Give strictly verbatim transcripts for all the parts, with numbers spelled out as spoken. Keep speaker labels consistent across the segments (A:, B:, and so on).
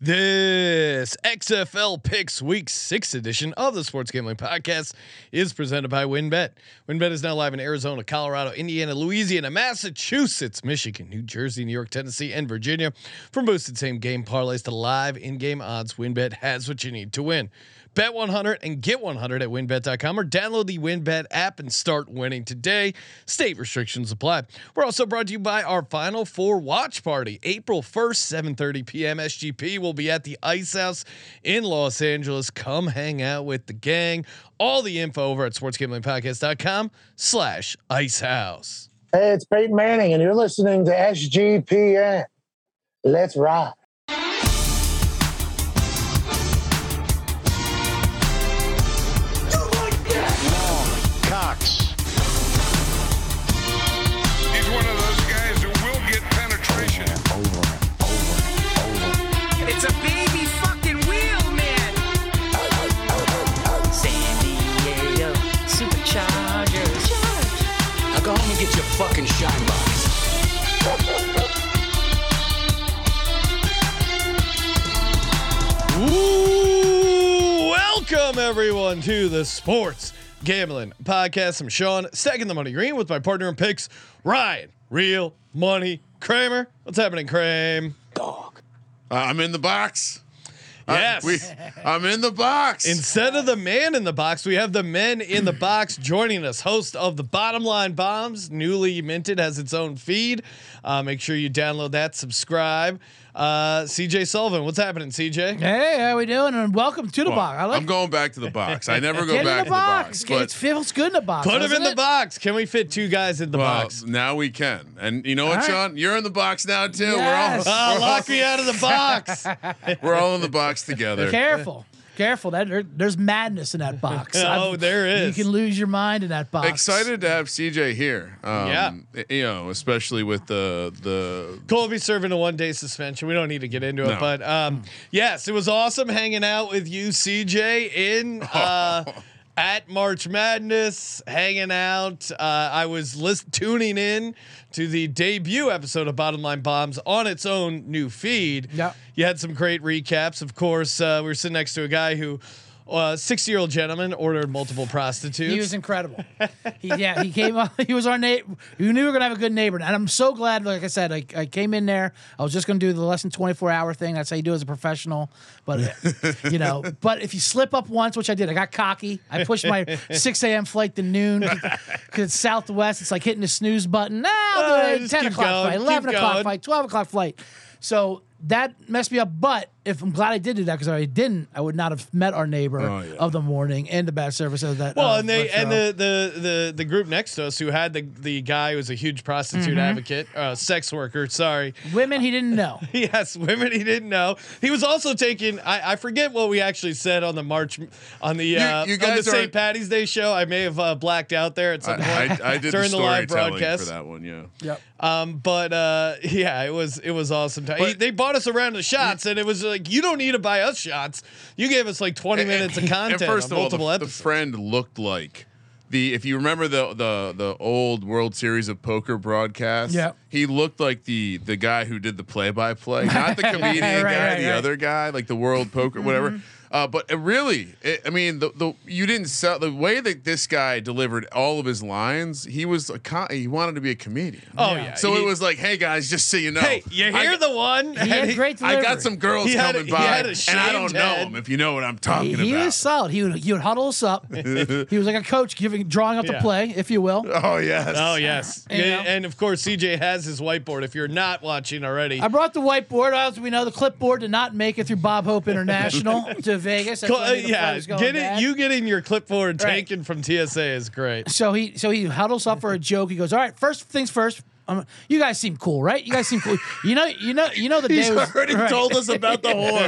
A: This X F L Picks Week six edition of the Sports Gambling Podcast is presented by WynnBet. WynnBet is now live in Arizona, Colorado, Indiana, Louisiana, Massachusetts, Michigan, New Jersey, New York, Tennessee, and Virginia. From boosted same game parlays to live in-game odds, WynnBet has what you need to win. Bet one hundred and get one hundred at wynnbet dot com or download the WynnBet app and start winning today. State restrictions apply. We're also brought to you by our Final Four watch party. April first, seven thirty p.m. S G P will be at the Ice House in Los Angeles. Come hang out with the gang. All the info over at sportsgamblingpodcast dot com slash Ice House.
B: Hey, it's Peyton Manning, and you're listening to S G P N. Let's rock.
C: He's one of those guys who will get penetration.
D: Over, over, over.
E: It's a baby fucking wheel, man. San Diego Superchargers.
D: Now go home and get your fucking shine box.
A: Ooh, welcome everyone to the Sports Gambling Podcast. I'm Sean, stacking the money green with my partner in picks, Ryan, Real Money Kramer. What's happening, Kramer?
B: Dog.
F: Uh, I'm in the box.
A: Yes.
F: Uh, we, I'm in the box.
A: Instead of the man in the box, we have the men in the box joining us. Host of the Bottom Line Bombs, newly minted, has its own feed. Uh, make sure you download that, subscribe. Uh, C J Sullivan, what's happening, C J?
G: Hey, how we doing? And welcome to the
F: Well,
G: box. I like
F: I'm going back to the box. I never go
G: Get
F: back
G: in the
F: to
G: box.
F: the box.
G: It feels good in the box.
A: Put him in
G: doesn't
A: the
G: it?
A: box. Can we fit two guys in the
F: well,
A: box?
F: now we can. And you know what,
G: All right.
F: Sean? You're in the box now too.
G: Yes.
F: We're all
A: Ah,
F: we're,
A: lock me out of the box.
F: all, we're all in the box together.
G: Careful. Careful. That there, there's madness in that box.
A: Oh,
G: I've-
A: there is.
G: You can lose your mind in that box.
F: Excited to have C J here. Um,
A: Yeah.
F: You know, especially with the the
A: Colby's serving a one day suspension. We don't need to get into it,
F: No.
A: but um, yes, it was awesome hanging out with you, C J, in uh, at March Madness, hanging out. Uh, I was list- tuning in to the debut episode of Bottom Line Bombs on its own new feed.
G: Yep.
A: You had some great recaps. Of course, uh, we were sitting next to a guy who. Uh, sixty-year-old gentleman ordered multiple prostitutes.
G: He was incredible. he, yeah, he came up. He was our neighbor. We knew we were gonna have a good neighbor, and I'm so glad. Like I said, I, I came in there. I was just gonna do the less than twenty-four hour thing. That's how you do it as a professional. But you know, but if you slip up once, which I did, I got cocky. I pushed my six a.m. flight to noon because it's Southwest. It's like hitting the snooze button. Nah, I'll do
A: Uh,
G: it.
A: just
G: ten
A: keep
G: o'clock
A: going,
G: flight, eleven
A: keep
G: o'clock
A: going.
G: flight, twelve o'clock flight. So that messed me up. But if I'm glad I did do that, because if I didn't, I would not have met our neighbor
F: Oh, yeah.
G: of the morning and the bad service of that.
A: Well,
G: uh,
A: and they
G: restaurant.
A: and the, the the the group next to us who had the the guy who was a huge prostitute advocate, uh, sex worker. Sorry,
G: women he didn't know.
A: yes, women he didn't know. He was also taking. I, I forget what we actually said on the March on the uh,
F: you
A: on the
F: guys
A: Saint
F: aren't-
A: Patty's Day show. I may have uh, blacked out there at some point
F: I, I, I did
A: during
F: the
A: the live
F: storytelling
A: broadcast.
F: for that one. Yeah.
G: Yep.
A: Um, but uh, yeah, it was it was awesome. He-
F: But-
A: they bought us a round of shots, and it was like, you don't need to buy us shots. You gave us like twenty minutes of content
F: And first
A: on
F: of all,
A: multiple
F: the, the
A: episodes.
F: friend looked like the if you remember the the the old World Series of Poker broadcast.
G: Yeah.
F: he looked like the the guy who did the play by play, not the comedian
G: Right,
F: guy,
G: right,
F: the
G: right.
F: other guy, like the World Poker, whatever. Uh, but it really, it, I mean, the the you didn't sell the way that this guy delivered all of his lines. He was a co- he wanted to be a comedian.
A: Oh yeah.
F: So
A: He-
F: it was like, hey guys, just so you know,
A: Hey, you
F: I
A: hear
F: got-
A: the one?
G: He had great
F: I
G: delivery.
F: got some girls
A: He had a-
F: coming
A: he
F: by,
A: had a
F: and I
A: shaved
F: don't know
A: head.
F: them. If you know what I'm talking
G: He, he
F: about.
G: was solid. He would he would huddle us up. He was like a coach giving drawing up
A: Yeah.
G: the play, if you will.
F: Oh yes.
A: Oh yes,
G: You
A: Yeah,
G: know?
A: and of course C J has his whiteboard. If you're not watching already,
G: I brought the whiteboard. As we know, the clipboard did not make it through Bob Hope International to Vegas. That's
A: Cl-
G: why
A: uh,
G: the flight
A: yeah,
G: was going
A: get it.
G: bad.
A: You getting your clipboard
G: Right.
A: taken from T S A is great.
G: So he so he huddles up for a joke. He goes, "All right, first things first. Um, you guys seem cool, right? You guys seem cool. You know, you know, you know the
F: He's
G: day was
F: already
G: right.
F: told us about the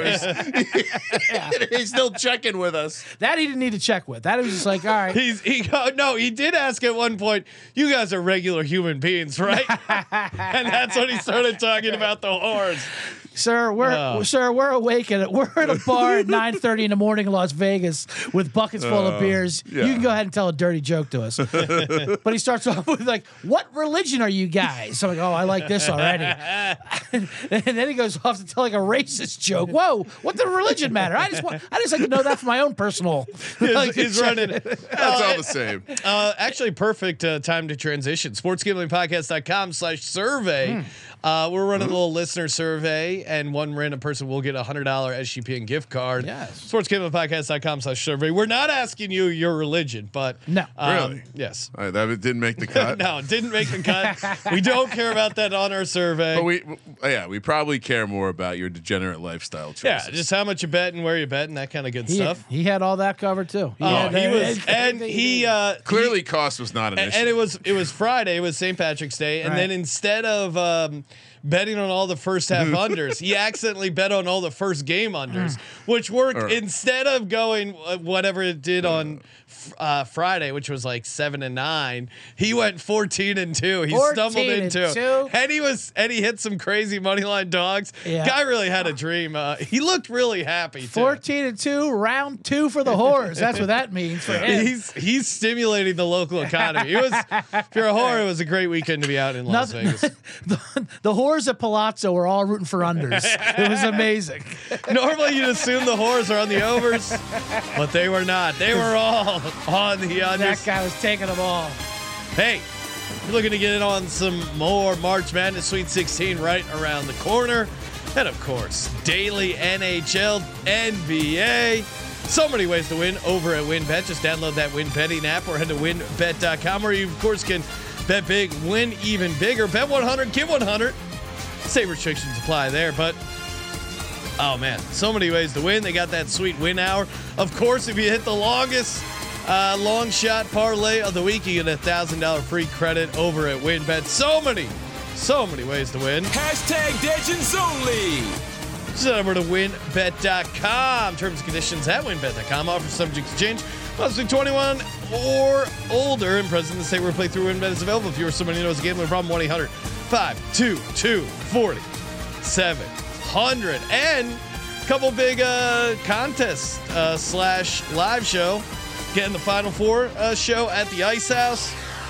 F: whores. He's still checking with us.
G: that he didn't need to check with. That was just like, all right.
A: He's he go, no, he did ask at one point. You guys are regular human beings, right? And that's when he started talking about the whores.
G: Sir, we're
A: Oh.
G: sir, we're awake at it. We're at a bar at nine thirty in the morning in Las Vegas with buckets full of beers.
F: yeah.
G: You can go ahead and tell a dirty joke to us. But he starts off with like, "What religion are you guys?" So I'm like, "Oh, I like this already." And then he goes off to tell like a racist joke. Whoa, what the religion matter? I just want, I just like to know that for my own personal.
A: He's, he's running.
F: That's all the same.
A: Uh, actually, perfect uh, time to transition. sportsgamblingpodcast.com slash survey. Uh, we're running a little listener survey, and one random person will get a one hundred dollars S G P N gift card.
G: Yes.
A: sportsgamblingpodcast.com slash survey. We're not asking you your religion, but.
G: No.
A: um,
F: Really?
A: Yes.
F: All right, that didn't make the cut.
A: No, it didn't make the cut. We don't care about that on our survey.
F: But we, yeah, we probably care more about your degenerate lifestyle choices.
A: yeah, just how much you bet and where you bet and that kind of good
G: He,
A: stuff.
G: he had all that covered too.
A: Oh,
G: had
A: he
G: that-
A: was, and he uh,
F: Clearly, cost was not an
A: and,
F: issue.
A: and it was it was Friday. It was Saint Patrick's Day, and
G: Right.
A: then instead of um, betting on all the first half unders, he accidentally bet on all the first game unders, which worked.
F: Or-
A: Instead of going uh, whatever it did on uh, Friday, which was like seven and nine, he went fourteen and two. He stumbled
G: fourteen and
A: into,
G: two.
A: and he was and he hit some crazy money line dogs.
G: Yeah.
A: Guy really had a dream. Uh, he looked really happy too.
G: fourteen and two, round two for the whores. That's what that means for him.
A: He's he's stimulating the local economy. It was, if you're a whore, it was a great weekend to be out in Las
G: Nothing-
A: Vegas.
G: the, the whores at Palazzo were all rooting for unders. It was amazing.
A: Normally, you'd assume the whores are on the overs, but they were not. They were all on the
G: That
A: unders.
G: guy was taking them all.
A: Hey, you're looking to get in on some more March Madness Sweet sixteen right around the corner. And of course, daily N H L, N B A. So many ways to win over at WynnBet. Just download that Win Betting app or head to win bet dot com where you, of course, can bet big, win even bigger. Bet one hundred, get one hundred. Same restrictions apply there, but oh man, so many ways to win. They got that sweet win hour. Of course, if you hit the longest uh, long shot parlay of the week, you get a one thousand dollars free credit over at WynnBet. So many, so many ways to win.
D: Hashtag Legends Only.
A: Just head over to win bet dot com. Terms and conditions at win bet dot com. Offer subject to change. Must be twenty-one or older and present in the state where play through WynnBet is available. If you or somebody who knows a gambling problem, one eight hundred five two two four seven hundred. And a couple big uh, contests uh, slash live show. Getting the Final Four uh, show at the Ice House.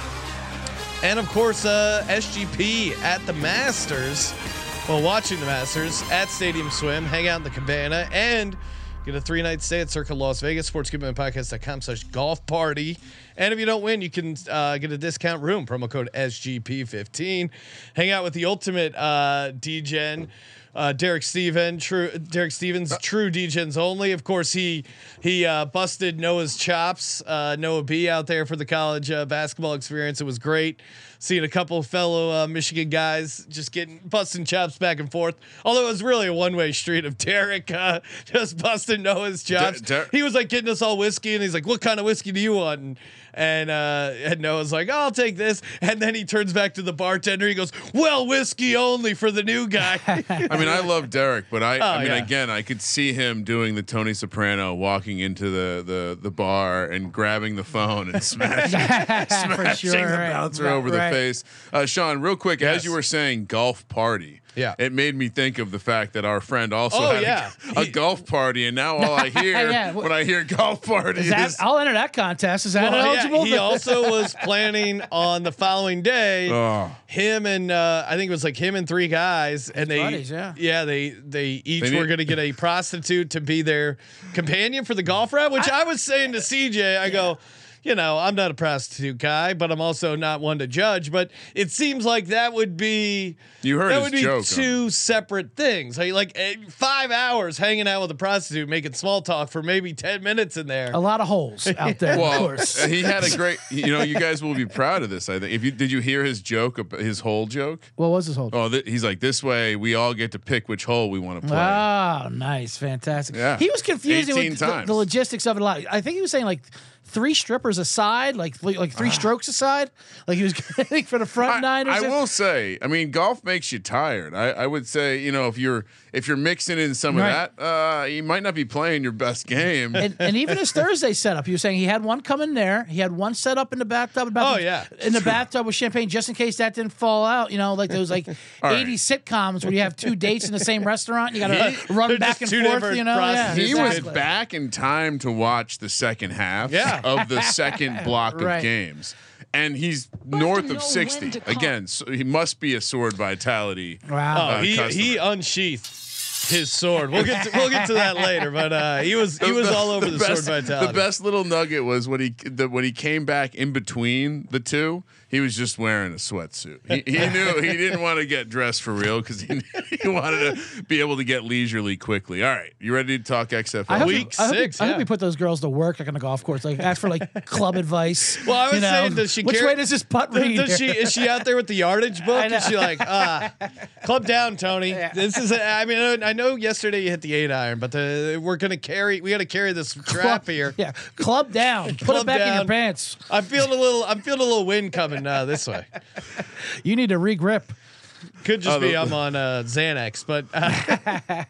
A: And of course, uh, S G P at the Masters. Well, watching the Masters at Stadium Swim, hang out in the cabana, and get a three-night stay at Circle Las Vegas, sportsgamblingpodcast dot com slash golf party. And if you don't win, you can uh, get a discount room, promo code S G P fifteen. Hang out with the ultimate uh, D-Gen, uh, Derek Steven, true Derek Stevens, true D-Gens only. Of course, he he uh, busted Noah's chops, uh, Noah B out there for the college uh, basketball experience. It was great. Seeing a couple fellow uh, Michigan guys just getting busting chops back and forth. Although it was really a one-way street of Derek uh, just busting Noah's chops.
F: Der-
A: he was like getting us all whiskey, and he's like, "What kind of whiskey do you want?" And and, uh, and Noah's like, "Oh, I'll take this." And then he turns back to the bartender. He goes, "Well, whiskey only for the new guy."
F: I mean, I love Derek, but I, I mean,
A: yeah.
F: again, I could see him doing the Tony Soprano, walking into the the, the bar and grabbing the phone and smashing, smashing
G: sure,
F: the
G: right.
F: bouncer
G: Right,
F: over the
G: right.
F: face. Uh, Sean, real quick,
A: Yes.
F: as you were saying, golf party.
A: Yeah.
F: it made me think of the fact that our friend also
A: Oh,
F: had
A: yeah.
F: a, a
A: He-
F: golf party, and now all I hear
G: Yeah, wh-
F: when I hear golf party
G: Is
F: is,
G: that, I'll enter that contest. Is that
A: Well, yeah,
G: eligible?
A: he also was planning on the following day.
F: Oh.
A: Him and uh, I think it was like him and three guys, and they
G: buddies, yeah.
A: they they each
F: They need-
A: were going to get a prostitute to be their companion for the golf route. Which I, was saying to C J, I go, you know, I'm not a prostitute guy, but I'm also not one to judge. But it seems like that would be
F: You heard
A: that
F: his
A: would be
F: joke,
A: two separate things. Like, like eh, five hours hanging out with a prostitute, making small talk for maybe ten minutes in there.
G: a lot of holes out there, of
F: Well,
G: course.
F: he had a great. You know, you guys will be proud of this. I think. If you did, you hear his joke, ab- his whole joke?
G: What was his whole?
F: Oh, th- he's like, this way we all get to pick which hole we want to play.
G: Oh, nice, fantastic.
F: Yeah.
G: He was confusing
F: eighteen
G: with the,
F: times.
G: the logistics of it a lot. I think he was saying like three strippers numbers aside, like like three strokes aside, like he was getting for the front
F: I,
G: nine. Or
F: I
G: something.
F: will say, I mean, golf makes you tired. I, I would say, you know, if you're if you're mixing in some
G: Right.
F: of that, uh, you might not be playing your best game.
G: And, and even his Thursday setup, he was saying he had one coming there. He had one set up in the bathtub. About
A: Oh, yeah.
G: in the bathtub with champagne, just in case that didn't fall out. You know, like those like
F: right.
G: eighty sitcoms where you have two dates in the same restaurant. You got to run
A: they're
G: back
A: just
G: and
A: two
G: forth.
A: different
G: You know, yeah,
A: processes.
F: He was
G: exactly.
F: back in time to watch the second half
A: Yeah.
F: of the second block of
G: Right.
F: games. And he's north
E: know
F: of sixty.
E: when to call.
F: Again, so he must be a sword vitality.
G: Wow.
A: Oh,
F: Uh,
A: he
F: customer.
A: he unsheathed his sword. We'll get to, we'll get to that later. But uh, he was he was all over the,
F: best,
A: sword vitality.
F: The best little nugget was when he the, when he came back in between the two. He was just wearing a sweatsuit. He, he knew he didn't want to get dressed for real because he, he wanted to be able to get leisurely quickly. All right, you ready to talk X F L?
G: I hope,
A: Week
G: we, I hope we-
A: six,
G: I hope
A: yeah.
G: we put those girls to work like on the golf course. Like ask for like club advice.
A: Well, I was
G: you know,
A: saying, does she
G: which
A: carry-
G: way does this putt read?
A: Does she is she out there with the yardage book?
G: I know.
A: Is she like, ah, club down, Tony? This is. A, I mean, I know yesterday you hit the eight iron, but the, we're gonna carry. We got to carry this trap here.
G: Yeah, club down. Put
A: Club
G: it back in your
A: down.
G: pants.
A: I'm feeling a little. I'm feeling a little wind coming uh, this way.
G: You need to regrip.
A: Could just
F: Oh,
A: be
F: the-
A: I'm on uh, Xanax, but uh,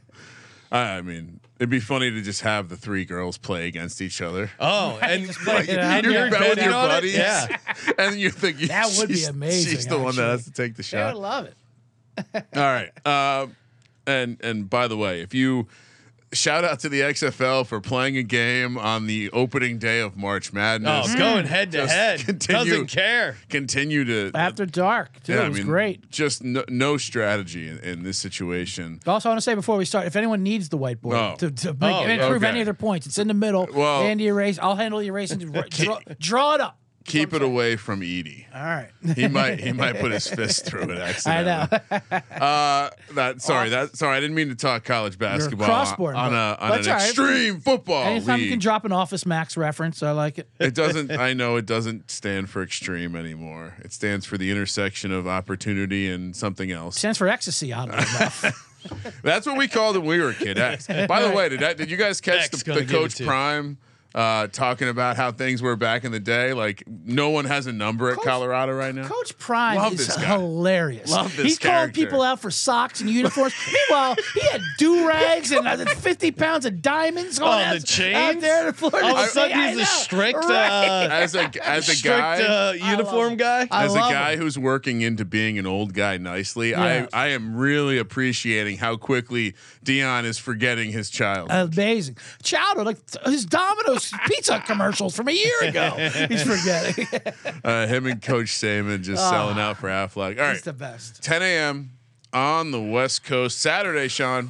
F: I, I mean, it'd be funny to just have the three girls play against each other.
A: oh, and
G: Like, you know,
A: and
F: You're
A: you're
F: bet with
A: betting
F: your
A: on it?
F: buddies,
A: Yeah.
F: and you think
G: That would be
F: she's-
G: amazing,
F: She's the one that
G: actually.
F: has to take the
G: I
F: shot.
G: love it.
F: All right. Uh, and and by the way, if you shout out to the X F L for playing a game on the opening day of March Madness.
A: Oh, going head to
F: Just
A: head.
F: continue-
A: Doesn't care.
F: Continue to
G: After dark, too.
F: yeah,
G: it
F: I
G: was
F: mean,
G: great.
F: Just no, no strategy in, in this situation.
G: Also, I want to say before we start, if anyone needs the whiteboard
F: Oh.
G: to, to make,
A: Oh,
G: improve
F: okay.
G: any of their points, it's in the middle.
F: Well-
G: and the erase. I'll handle the erasing. draw, draw it up.
F: Keep it away from Edie.
G: All right.
F: He might he might put his fist through it
G: I
F: accidentally.
G: know.
F: Uh, that sorry that sorry I didn't mean to talk college basketball
G: crossboard,
F: on, on a on
G: That's
F: an
G: all right.
F: extreme football
G: Anytime you
F: league.
G: can drop an Office Max reference, I like it.
F: It doesn't. I know it doesn't stand for extreme anymore. It stands for the intersection of opportunity and something else.
G: Stands for ecstasy, oddly enough.
F: That's what we called it when we were a kid. X. By the way, did that, did you guys catch
A: X
F: the,
A: gonna
F: the
A: give it
F: Coach
A: to you.
F: Prime uh, talking about how things were back in the day? Like no one has a number at
G: Coach-
F: Colorado right now.
G: Coach Prime
F: Love
G: is
F: this guy.
G: hilarious.
F: Love this
G: he called
F: character.
G: people out for socks and uniforms. Meanwhile, he had do rags and uh, fifty pounds of diamonds on
A: Oh,
G: out,
A: the chains?
G: out there. The floor.
A: All of a sudden,
G: I
A: he's
G: know,
A: a strict,
G: right?
A: uh,
F: as a as a
A: strict
F: guy.
A: uh, uniform guy.
G: I
F: as a
G: love
F: guy
G: him.
F: who's working into being an old guy nicely,
G: Yeah.
F: I, I am really appreciating how quickly Dion is forgetting his child.
G: Amazing. Chowder, like his Domino's pizza commercials from a year ago. He's forgetting.
F: Uh, him and Coach Saban just selling out for Aflac. All
G: He's
F: right,
G: the best.
F: ten a.m. on the West Coast Saturday. Sean,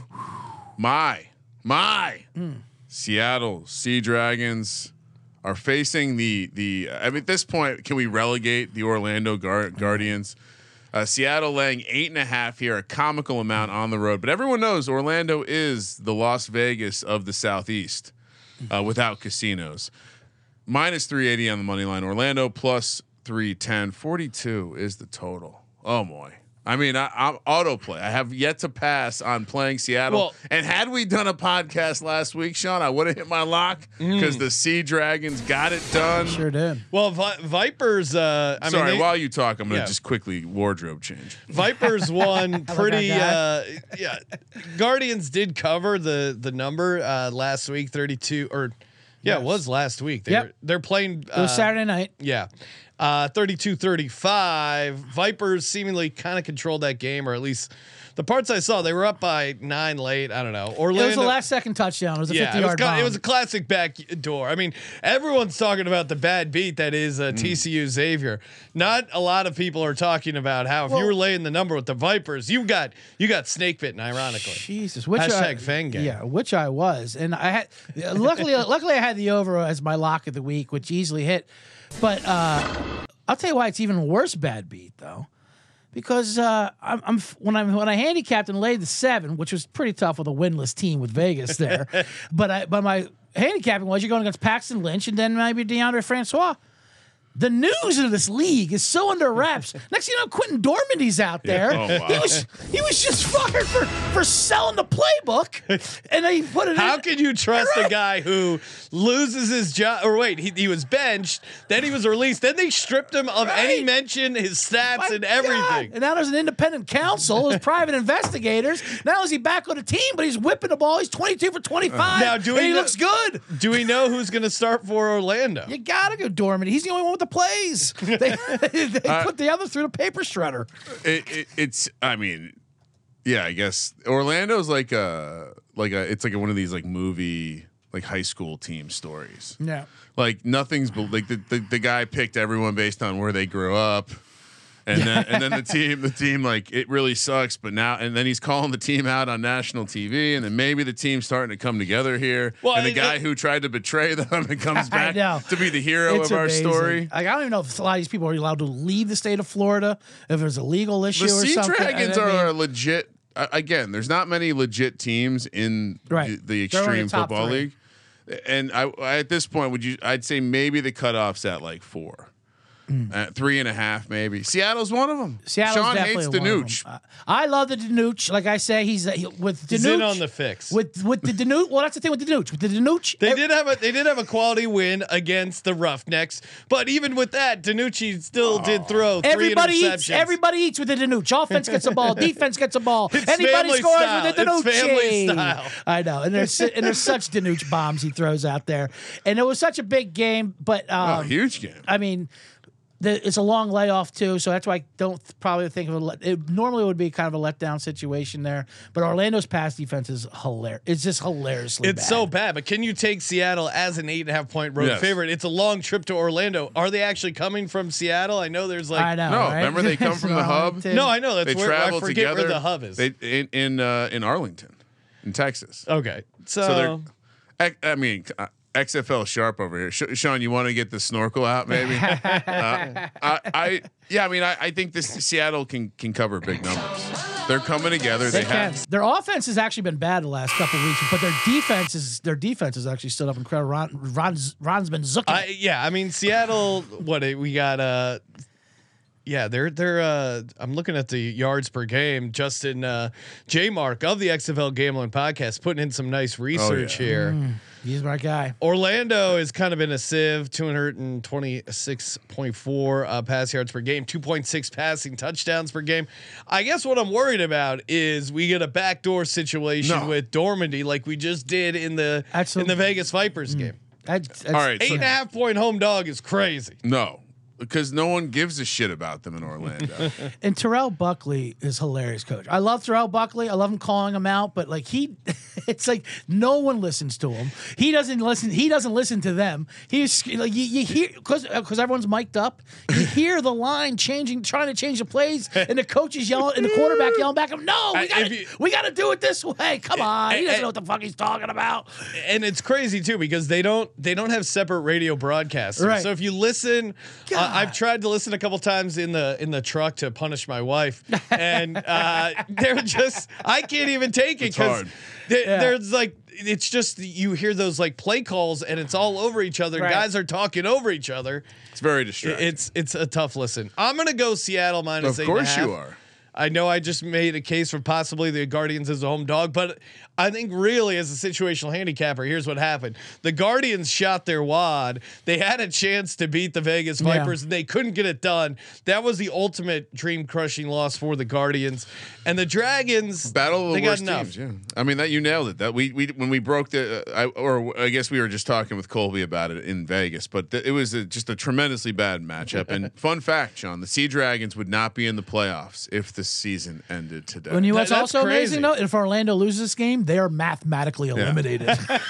F: my my Seattle Sea Dragons are facing the the. I mean, at this point, can we relegate the Orlando Guar- Guardians? Uh, Seattle laying eight and a half here, a comical amount on the road. But everyone knows Orlando is the Las Vegas of the Southeast uh, without casinos. Minus three eighty on the money line. Orlando plus three ten. forty-two is the total. Oh boy. I mean, I, I'm autoplay. I have yet to pass on playing Seattle.
A: Well-
F: and had we done a podcast last week, Sean, I would have hit my lock because the Sea Dragons got it done.
G: Sure did.
A: Well, Vi- Vipers. Uh, I
F: Sorry,
A: mean, they,
F: while you talk, I'm gonna
A: Yeah.
F: just quickly wardrobe change.
A: Vipers won pretty.
G: our
A: Uh, yeah, Guardians did cover the the number uh, last week, thirty-two. Or yeah, it was last week. They
G: Yep.
A: were, they're playing.
G: It was
A: uh,
G: Saturday night.
A: Yeah. Uh, thirty-two thirty-five. Vipers seemingly kind of controlled that game, or at least the parts I saw. They were up by nine late. I don't know. Orlando.
G: It was the last second touchdown. It was a
A: Yeah,
G: fifty
A: it was,
G: yard
A: kind
G: bomb.
A: it was a classic back door. I mean, everyone's talking about the bad beat that is uh, T C U Xavier. Not a lot of people are talking about how if you
G: Well-
A: were laying the number with the Vipers, you got you got snake bitten. Ironically,
G: Jesus, which
A: Hashtag
G: I,
A: fan game.
G: Yeah, which I was, and I had. Luckily, luckily, I had the over as my lock of the week, which easily hit. But uh, I'll tell you why it's even worse bad beat though, because uh, I'm, I'm when I'm when I handicapped and laid the seven, which was pretty tough with a winless team with Vegas there. but I but my handicapping was you're going against Paxton Lynch and then maybe DeAndre Francois. the news of this league is so under wraps. Next thing you know, Quentin Dormandy's out there.
F: Yeah. Oh, wow.
G: He was he was just fired for for selling the playbook, and they put it.
A: How
G: in.
A: can you trust a guy who loses his job? Or wait, he, he was benched, then he was released, then they stripped him of
G: Right.
A: any mention, his stats,
G: My
A: and
G: God.
A: everything.
G: And now there's an independent counsel, there's private investigators. Not only is he back on the team, but he's whipping the ball. He's twenty-two for twenty-five.
A: Now, do
G: and
A: we
G: he
A: know-
G: looks good.
A: Do we know who's going to start for Orlando?
G: You gotta go Dormandy. He's the only one with the plays. They, they put the other through the paper shredder.
F: It, it, it's. I mean, yeah. I guess Orlando's like a like a. It's like a, one of these like movie like high school team stories.
G: Yeah.
F: Like nothing's be- like the, the the guy picked everyone based on where they grew up. And then and then the team the team like it really sucks, but now and then he's calling the team out on national T V, and then maybe the team's starting to come together here.
A: Well,
F: and the
A: it-
F: guy
A: it-
F: who tried to betray them and comes
G: I
F: back
G: know.
F: to be the hero
G: It's
F: of our
G: amazing.
F: story.
G: Like, I don't even know if a lot of these people are allowed to leave the state of Florida, if there's a legal issue
F: The
G: or
F: Sea
G: something.
F: Dragons
G: I mean,
F: are legit. Uh, again, there's not many legit teams in
G: Right.
F: the, the
G: They're only
F: extreme
G: the top
F: football
G: three.
F: league, and I, I at this point would you? I'd say maybe the cutoff's at like four. At three and a half, maybe. Seattle's one of them.
G: Seattle's
F: Sean
G: definitely
F: hates
G: one of
F: Danucci.
G: them. Uh, I love the Danucci. Like I say, he's uh, he, with Danucci.
A: He's in on the fix.
G: With with the Danucci. Well, that's the thing with the Danucci. With the Danucci,
A: They
G: ev-
A: did have a they did have a quality win against the Roughnecks, but even with that, Danucci still did throw three
G: Everybody
A: interceptions.
G: eats. Everybody eats with the Danucci. Offense gets a ball. Defense gets a ball.
A: It's
G: Anybody
A: family
G: scores
A: style.
G: with the
A: It's
G: Danucci.
A: family style.
G: I know, and there's and there's such Danucci bombs he throws out there, and it was such a big game. But um,
F: Oh, huge game.
G: I mean, the, it's a long layoff too, so that's why I don't th- probably think of a. Let, it normally would be kind of a letdown situation there, but Orlando's pass defense is hilarious. It's just hilariously.
A: It's
G: bad.
A: so bad, but can you take Seattle as an eight and a half point road
F: Yes.
A: favorite? It's a long trip to Orlando. Are they actually coming from Seattle? I know there's like
G: I know.
F: No,
G: right?
F: remember they come from the hub?
G: Arlington.
A: no, I know that's
F: They
A: where I
F: travel
A: forget
F: together.
A: where the hub is.
F: They in in uh, in Arlington, in Texas.
A: okay, so,
F: So they're. I, I mean, uh, X F L sharp over here. Sh- Sean, you want to get the snorkel out, maybe? uh, I, I yeah, I mean, I, I think this Seattle can can cover big numbers. They're coming together. They,
G: They can.
F: have.
G: Their offense has actually been bad the last couple of weeks, but their defense is their defense has actually stood up incredible. Ron, Ron's, Ron's been zooking.
A: I,
G: it.
A: yeah, I mean Seattle. What we got? Uh, yeah, they're they're. Uh, I'm looking at the yards per game. Justin uh, J Mark of the X F L Gambling Podcast putting in some nice research
F: yeah.
A: here.
G: He's my guy.
A: Orlando is kind of in a sieve, two twenty-six point four uh, pass yards per game, two point six passing touchdowns per game. I guess what I'm worried about is we get a backdoor situation
F: No.
A: with Dormandy like we just did in the
G: That's
A: in
G: a-
A: the Vegas Vipers game.
G: That's, that's,
F: All right,
A: Eight
F: so-
A: and a half point home dog is crazy.
F: No, because no one gives a shit about them in Orlando.
G: And Terrell Buckley is hilarious, coach. I love Terrell Buckley. I love him calling him out, but like he, it's like no one listens to him. He doesn't listen. He doesn't listen to them. He's like you, you hear because because everyone's mic'd up. You hear the line changing, trying to change the plays, and the coach is yelling, and the quarterback yelling back. No,
A: I-
G: we got
A: if you-
G: we got to do it this way. Come on, he
A: I-
G: doesn't
A: I-
G: know what the fuck he's talking about.
A: And it's crazy too because they don't they don't have separate radio broadcasters.
G: Right.
A: So if you listen, uh,
G: God.
A: I've tried to listen a couple times in the in the truck to punish my wife, and uh, they're just I can't even take it
F: It's
A: because
F: hard.
G: Yeah.
A: there's like it's just you hear those like play calls and it's all over each other.
G: Right.
A: Guys are talking over each other.
F: It's very distracting.
A: It's it's a tough listen. I'm gonna go Seattle minus
F: of
A: eight and a
F: course you
A: half.
F: are.
A: I know I just made a case for possibly the Guardians as a home dog, but I think really as a situational handicapper, here's what happened. The Guardians shot their wad. They had a chance to beat the Vegas
G: Yeah.
A: Vipers and they couldn't get it done. That was the ultimate dream crushing loss for the Guardians. And the Dragons,
F: Battle of
A: they
F: the
A: got
F: worst
A: enough.
F: teams. Yeah, I mean that you nailed it. That we we when we broke the, uh, I, or I guess we were just talking with Colby about it in Vegas, but th- it was a, just a tremendously bad matchup. And fun fact, Sean, the Sea Dragons would not be in the playoffs if the season ended today.
G: When you know what's
A: That- that's
G: also
A: crazy.
G: amazing though, if Orlando loses this game, they are mathematically eliminated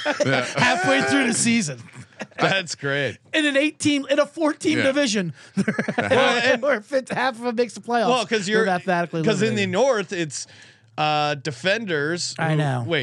G: halfway through the season.
A: That's great.
G: In an eight-team, in a four-team
F: Yeah.
G: division,
A: and-
G: or if it's half of them makes the playoffs.
A: Well, because
G: they're
A: you're
G: mathematically
A: because in the
G: eliminated.
A: North it's uh, defenders.
G: I
A: who-
G: know.
A: Wait,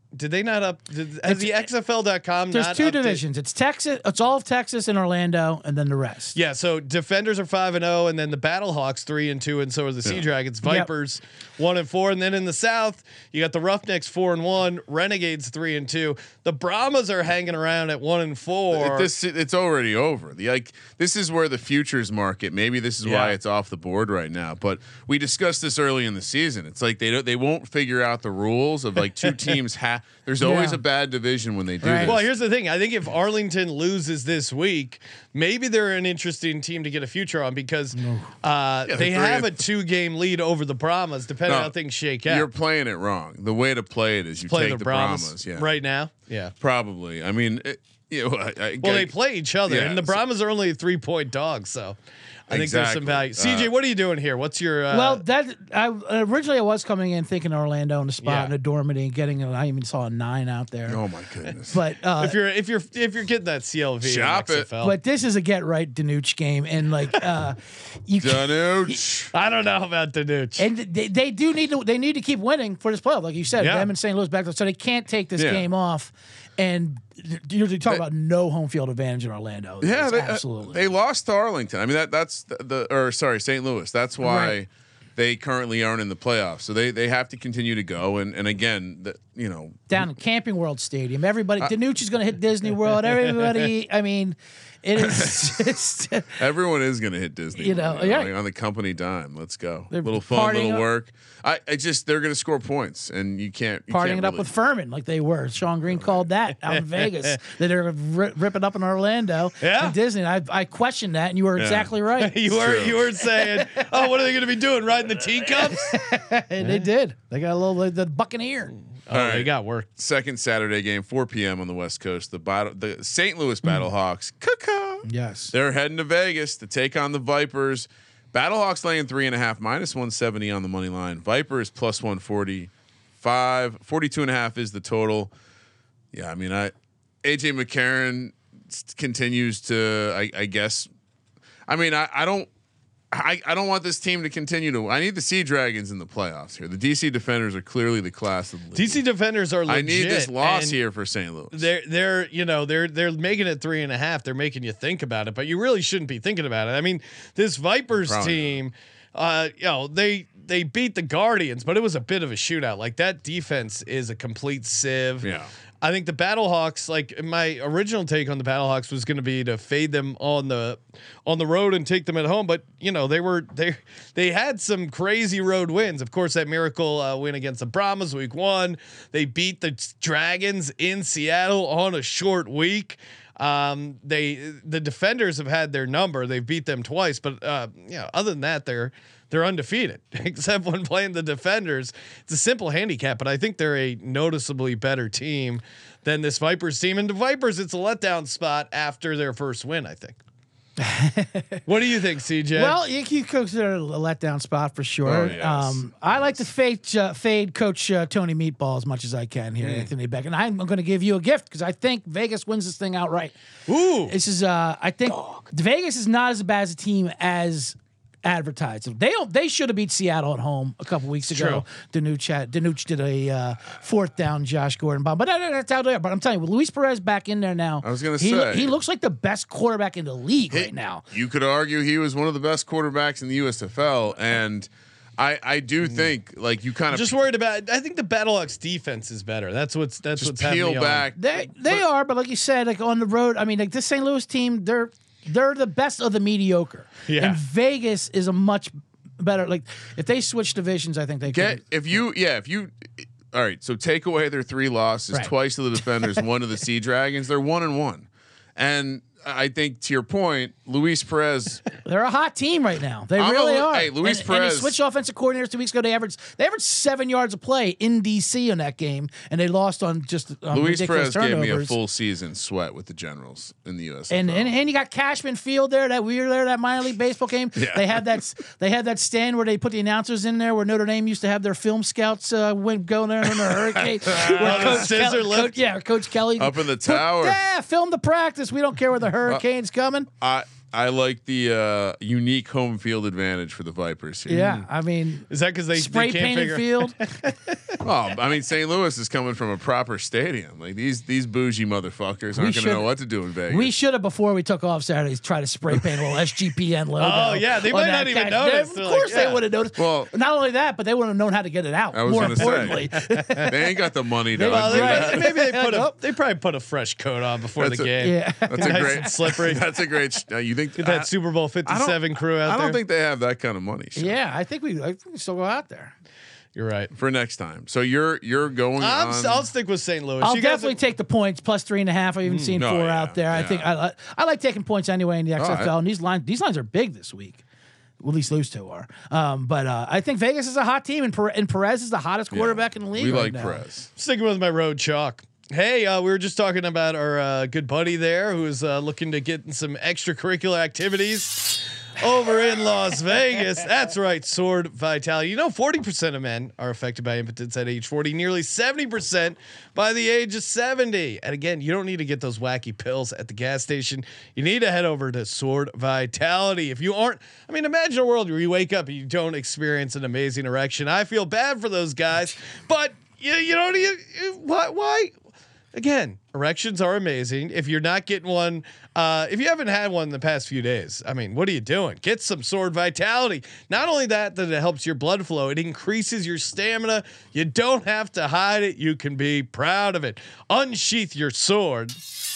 A: Did they not up? Did, has the X F L dot com
G: There's
A: not
G: two
A: update-
G: divisions. It's Texas. It's all of Texas and Orlando, and then the rest.
A: Yeah, so Defenders are five and zero, and then the Battlehawks three and two, and so are the Sea Dragons. Vipers one and four, and then in the South you got the Roughnecks four and one, Renegades three and two. The Brahmas are hanging around at one and four.
F: This it's already over. The like this is where the futures market. Maybe this is
A: Yeah.
F: why it's off the board right now. But we discussed this early in the season. It's like they don't they won't figure out the rules of like two teams have. There's always
G: Yeah.
F: a bad division when they do
G: Right.
F: this.
A: Well, here's the thing. I think if Arlington loses this week, maybe they're an interesting team to get a future on because uh,
F: Yeah,
A: they
F: they're
A: have
F: three
A: a two-game lead over the Brahmas, depending on
F: No,
A: how things shake out.
F: You're playing it wrong. The way to play it is you
A: Play
F: take
A: the
F: the
A: Brahmas,
F: Brahmas. Yeah,
A: right now. Yeah.
F: Probably. I mean, it, you know, I, I,
A: Well,
F: I-
A: they play each other,
F: Yeah,
A: and the
F: so-
A: Brahmas are only a three-point dog, so I think there's some
F: Exactly.
A: value. C J,
F: Uh,
A: what are you doing here? What's your uh,
G: Well, that I originally I was coming in thinking Orlando in the spot
A: Yeah.
G: in the Dormity and getting. I even saw a nine out there.
F: Oh my goodness.
G: But uh,
A: if you're if you're if you're getting that C L V, in
F: Shop it.
A: X F L.
G: but this is a get right Danuch game, and like uh, you can,
F: Danuch.
A: I don't know about Danuch.
G: and they, they do need to they need to keep winning for this playoff, like you said.
A: Yeah.
G: Them and Saint Louis back there, so they can't take this
F: Yeah.
G: game off. And you're talking about no home field advantage in Orlando.
F: Yeah,
G: It's
F: they, uh,
G: absolutely.
F: they lost to Arlington. I mean that that's the, the or sorry, Saint Louis. That's why
G: Right.
F: they currently aren't in the playoffs. So they they have to continue to go. And and again, the, you know,
G: down in Camping World Stadium. Everybody,
F: Uh,
G: Danuch is going to hit Disney World. Everybody, I mean, it is just.
F: everyone is going to hit Disney.
G: You know,
F: World,
G: yeah.
F: like on the company dime. Let's go.
G: They're
F: little fun,
G: partying
F: little
G: up-
F: work. I, I just they're going to score points, and you can't you
G: Partying
F: can't
G: it up
F: really-
G: with Furman like they were. Sean Green called that out in Vegas that they're ri- ripping up in Orlando
A: Yeah.
G: and Disney. And I, I questioned that, and you were exactly right.
A: you were
F: true.
A: you were saying, oh, what are they going to be doing? Riding the teacups?
G: and they did. They got a little like the Buccaneer.
A: Oh,
F: All
A: they
F: right.
A: got work.
F: Second Saturday game, four p.m. on the West Coast. The battle, the Saint Louis Battlehawks. Caca.
G: Yes.
F: They're heading to Vegas to take on the Vipers. Battlehawks laying three and a half, minus one seventy on the money line. Vipers plus one forty-five. forty-two and a half is the total. Yeah, I mean, I A J McCarron s- continues to, I, I guess. I mean, I, I don't. I, I don't want this team to continue to. I need the Sea Dragons in the playoffs here. The D C Defenders are clearly the class of the league.
A: D C Defenders are legit.
F: I need this loss
A: and
F: here for Saint Louis.
A: They're they're you know they're they're making it three and a half. They're making you think about it, but you really shouldn't be thinking about it. I mean, this Vipers
F: Probably
A: team, uh, you know they they beat the Guardians, but it was a bit of a shootout. Like that defense is a complete sieve.
F: Yeah.
A: I think the Battlehawks, like my original take on the Battlehawks was going to be to fade them on the on the road and take them at home, but you know they were they they had some crazy road wins. Of course, that miracle uh, win against the Brahmas week one. They beat the Dragons in Seattle on a short week. Um, they the Defenders have had their number. They've beat them twice, but uh, you know, other than that, they're they're undefeated except when playing the Defenders. It's a simple handicap, but I think they're a noticeably better team than this Vipers team. And the Vipers, it's a letdown spot after their first win, I think. What do you think, C J?
G: Well, you, you consider it a letdown spot for sure.
F: Oh, yes.
G: um, I like to fade uh, fade Coach uh, Tony Meatball as much as I can here, Anthony Beck, and I'm going to give you a gift because I think Vegas wins this thing outright.
A: Ooh,
G: This is, uh, I think Vegas is not as bad as a team as advertised. They don't. They should have beat Seattle at home a couple weeks ago. Danuch had, Danuch did a uh, fourth down Josh Gordon bomb, but that, that's out there. But I'm telling you, with Luis Perez back in there now,
F: I was gonna
G: he,
F: say.
G: he looks like the best quarterback in the league right now.
F: You could argue he was one of the best quarterbacks in the U S F L, and I I do think like you kind of
A: just worried about. I think the Battlehawks defense is better. That's what's that's
F: just
A: what's having
F: peel
A: me on.
F: back.
G: They they are, but like you said, like on the road, I mean, like this Saint Louis team, they're they're the best of the mediocre.
A: Yeah.
G: And Vegas is a much better. Like if they switch divisions, I think they
F: Get
G: could.
F: if you yeah if you all right. So take away their three losses,
G: Right.
F: twice to the Defenders, one to the Sea Dragons. They're one and one, and I think to your point, Luis Perez.
G: They're a hot team right now. They
F: I'm
G: really
F: a-
G: are.
F: hey, Luis
G: and, and they
F: Perez-
G: switched offensive coordinators two weeks ago. They averaged they averaged seven yards a play in D C on that game, and they lost on just um,
F: Luis
G: ridiculous
F: Perez gave me a
G: turnovers.
F: full season sweat with the Generals in the U S F L.
G: And, and and you got Cashman Field there. That we were there that minor league baseball game.
F: Yeah.
G: They had that they had that stand where they put the announcers in there where Notre Dame used to have their film scouts uh, went go there in the hurricane. where
A: the
G: Coach
A: scissor
G: Kelly,
A: lift?
G: Coach, yeah, Coach Kelly
F: Up in the
G: put-
F: tower.
G: Yeah, film the practice. We don't care where the hurricane's coming.
F: I I like the uh, unique home field advantage for the Vipers here.
G: Yeah, I mean,
A: Is that because they,
G: spray
A: they can't
G: painted
A: figure
G: field.
F: Oh, I mean, Saint Louis is coming from a proper stadium. Like these these bougie motherfuckers aren't going to know
G: should-
F: what to do in Vegas.
G: We should have before we took off Saturdays try to spray paint a little S G P N logo.
A: Oh, yeah, they
G: on
A: might
G: that
A: not even
G: cat.
A: notice.
G: Of
A: They're
G: course
A: like,
G: they
A: yeah.
G: would have noticed.
F: Well-
G: not only that, but they would have known how to get it out.
F: I was
G: More
F: gonna say.
G: importantly,
F: they ain't got the money to
A: Well,
F: undo
A: they,
F: that.
A: maybe they put a,
G: Nope.
A: they probably put a fresh coat on before
F: That's
A: the
F: a-
A: game.
G: yeah.
F: That's a
A: Nice
F: great
A: and slippery.
F: That's a great. sh- Uh, you think
A: Get that
F: I-
A: Super Bowl fifty-seven crew out
F: I
A: there.
F: don't think they have that kind of money. Sean,
G: Yeah, I think we I think we still go out there.
A: You're right.
F: For next time. So you're you're going.
A: I'm,
F: on,
A: I'll stick with Saint Louis.
G: I'll
A: You guys
G: definitely
A: are-
G: take the points plus three and a half. I've even seen
F: no,
G: four
F: yeah,
G: out there. I
F: yeah.
G: think I, li- I like taking points anyway in the X F L.
F: I-
G: and these lines these lines are big this week. Well, at least those two are. Um, but uh, I think Vegas is a hot team, and, Perez, and Perez is the hottest quarterback in the league.
F: We
G: right
F: like
G: now.
F: Perez.
A: Sticking with my road chalk. Hey, uh, we were just talking about our uh, good buddy there who's uh, looking to get in some extracurricular activities over in Las Vegas. That's right, Sword Vitality. You know, forty percent of men are affected by impotence at age forty, nearly seventy percent by the age of seventy. And again, you don't need to get those wacky pills at the gas station. You need to head over to Sword Vitality. If you aren't, I mean, imagine a world where you wake up and you don't experience an amazing erection. I feel bad for those guys, but you, you don't need, why, why? Again, erections are amazing. If you're not getting one, uh, if you haven't had one in the past few days, I mean, what are you doing? Get some Sword Vitality. Not only that, that it helps your blood flow, it increases your stamina. You don't have to hide it. You can be proud of it. Unsheath your sword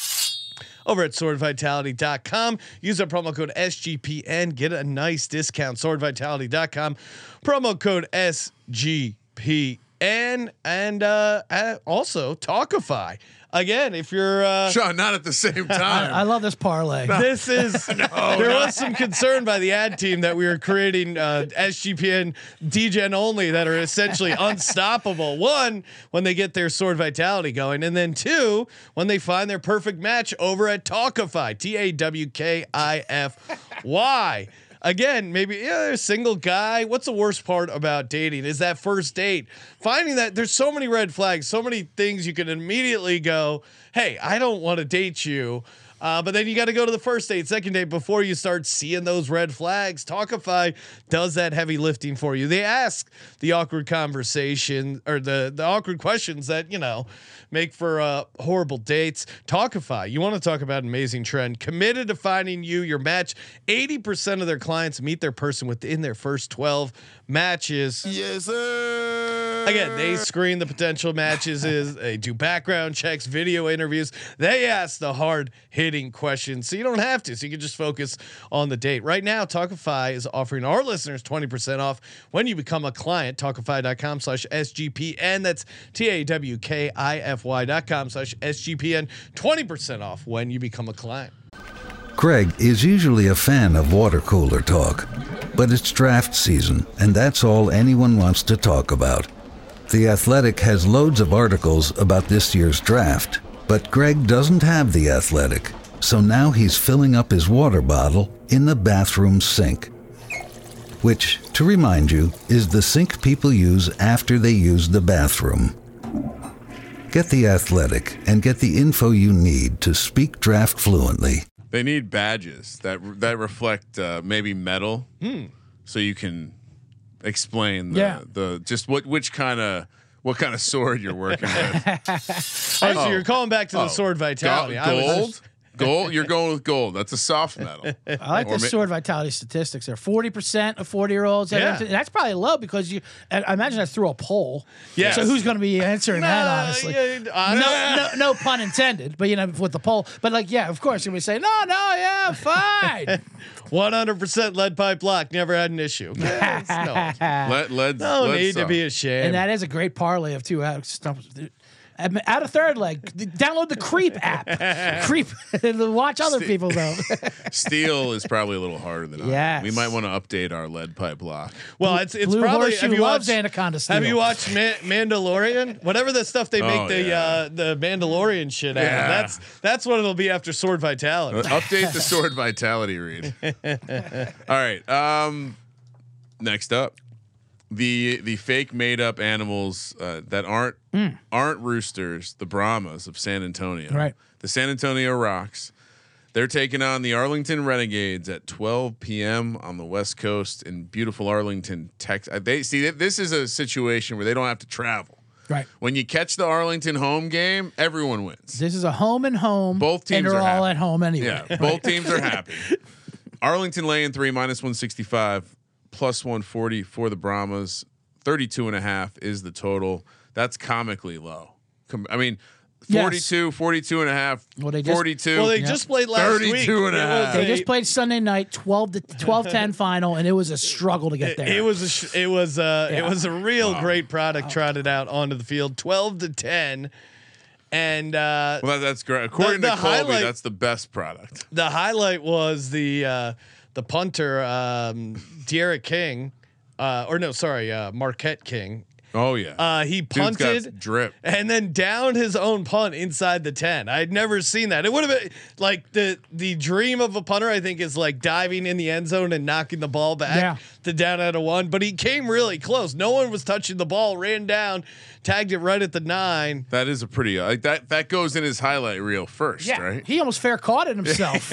A: over at sword vitality dot com. Use our promo code S G P N. Get a nice discount. sword vitality dot com. Promo code S G P N. And uh, uh, also Talkify. Again, if you're uh,
F: Sean, not at the same time.
G: I love this parlay.
A: this is there was some concern by the ad team that we were creating uh, S G P N D-Gen only that are essentially unstoppable. One, when they get their Sword Vitality going, and then two, when they find their perfect match over at Talkify, T A W K I F Y. Again, maybe yeah, a single guy. What's the worst part about dating is that first date. Finding that there's so many red flags, so many things you can immediately go, hey, I don't want to date you. Uh, but then you got to go to the first date, second date before you start seeing those red flags. Talkify does that heavy lifting for you. They ask the awkward conversation or the, the awkward questions that, you know, make for uh, horrible dates. Talkify, you want to talk about an amazing trend. Committed to finding you your match. eighty percent of their clients meet their person within their first twelve matches.
F: Yes, sir.
A: Again, they screen the potential matches. Is they do background checks, video interviews. They ask the hard hitting questions, so you don't have to. So you can just focus on the date. Right now, Talkify is offering our listeners twenty percent off when you become a client. Talkify dot com slash S G P N. That's T A W K I F Y dot com slash S G P N. twenty percent off when you become a client.
H: Greg is usually a fan of water cooler talk, but it's draft season, and that's all anyone wants to talk about. The Athletic has loads of articles about this year's draft, but Greg doesn't have The Athletic, so now he's filling up his water bottle in the bathroom sink. Which, to remind you, is the sink people use after they use the bathroom. Get The Athletic and get the info you need to speak draft fluently.
F: They need badges that that reflect uh, maybe metal, so you can explain the,
G: Yeah.
F: the just what which kind of what kind of sword you're working with.
A: Oh, so you're calling back to the
F: Oh.
A: Sword Vitality.
F: Go-
A: I was
F: gold,
A: just-
F: gold. You're going with gold. That's a soft metal.
G: I like
F: Or
G: the
F: ma-
G: Sword Vitality statistics there. forty percent of forty year olds.
A: Yeah.
G: That's probably low because you, I I imagine that's through a poll.
A: Yes.
G: So who's going to be answering that,
A: Nah,
G: honestly?
A: yeah, I-
G: No, no, no pun intended, but you know, with the poll. But like, yeah, of course, you're going to say, no, no, yeah, fine.
A: one hundred percent lead pipe block. Never had an issue. Yes, no
F: Let lead.
A: no
F: lead
A: need to
F: soft.
A: be ashamed.
G: And that is a great parlay of two out stumps. Out of third leg, download the Creep app. Creep, watch other
F: Ste-
G: people though.
F: Steel is probably a little harder than
G: Yes.
F: I. We might want to update our lead pipe lock.
A: well, it's it's
G: Blue
A: probably.
G: Horseshoe
A: Have you
G: loves
A: watched
G: Anaconda Steel.
A: Have you watched Ma- Mandalorian? Whatever the stuff they make
F: Oh,
A: the
F: yeah.
A: uh, the Mandalorian shit out
F: Yeah.
A: of. That's that's what it'll be after Sword Vitality.
F: Uh, Update the sword vitality read. All right. Um, next up, the the fake made up animals uh, that aren't aren't roosters, the Brahmas of San Antonio.
G: Right.
F: The San Antonio Rocks. They're taking on the Arlington Renegades at twelve p.m. on the West Coast in beautiful Arlington, Texas. They see this is a situation where they don't have to travel.
G: Right.
F: When you catch the Arlington home game, everyone wins.
G: This is a home and home.
F: Both teams
G: and they're
F: are
G: all
F: happy.
G: at home anyway.
F: Yeah,
G: right?
F: both teams are happy. Arlington laying three minus one sixty-five, plus one forty for the Brahmas. thirty-two and a half is the total. That's comically low. Com- I mean, forty-two,
G: Yes.
F: forty-two and a half,
G: Well, they just-
F: forty-two.
A: Well, they
G: Yeah.
A: just played last week.
F: thirty-two and a
A: It
F: half.
A: was
G: They
A: a-
G: just played Sunday night, twelve to twelve ten final, and it was a struggle to get there.
A: It was a sh- it was uh it
G: Yeah.
A: was a real great product trotted out onto the field, twelve to ten, and uh,
F: Well, that, that's great. According
A: the
F: to Colby,
A: highlight-
F: that's the best product.
A: the highlight was the uh, the punter um, De'Ara King, uh, or no, sorry, uh, Marquette King.
F: Oh yeah,
A: Uh, he
F: Dude's got
A: punted
F: drip.
A: and then downed his own punt inside the ten. I'd never seen that. It would have been like the the dream of a punter. I think is like diving in the end zone and knocking the ball back
G: Yeah.
A: to down at a one. But he came really close. No one was touching the ball. Ran down, tagged it right at the nine.
F: That is a pretty like that. That goes in his highlight reel first,
G: yeah,
F: right?
G: he almost fair caught it himself.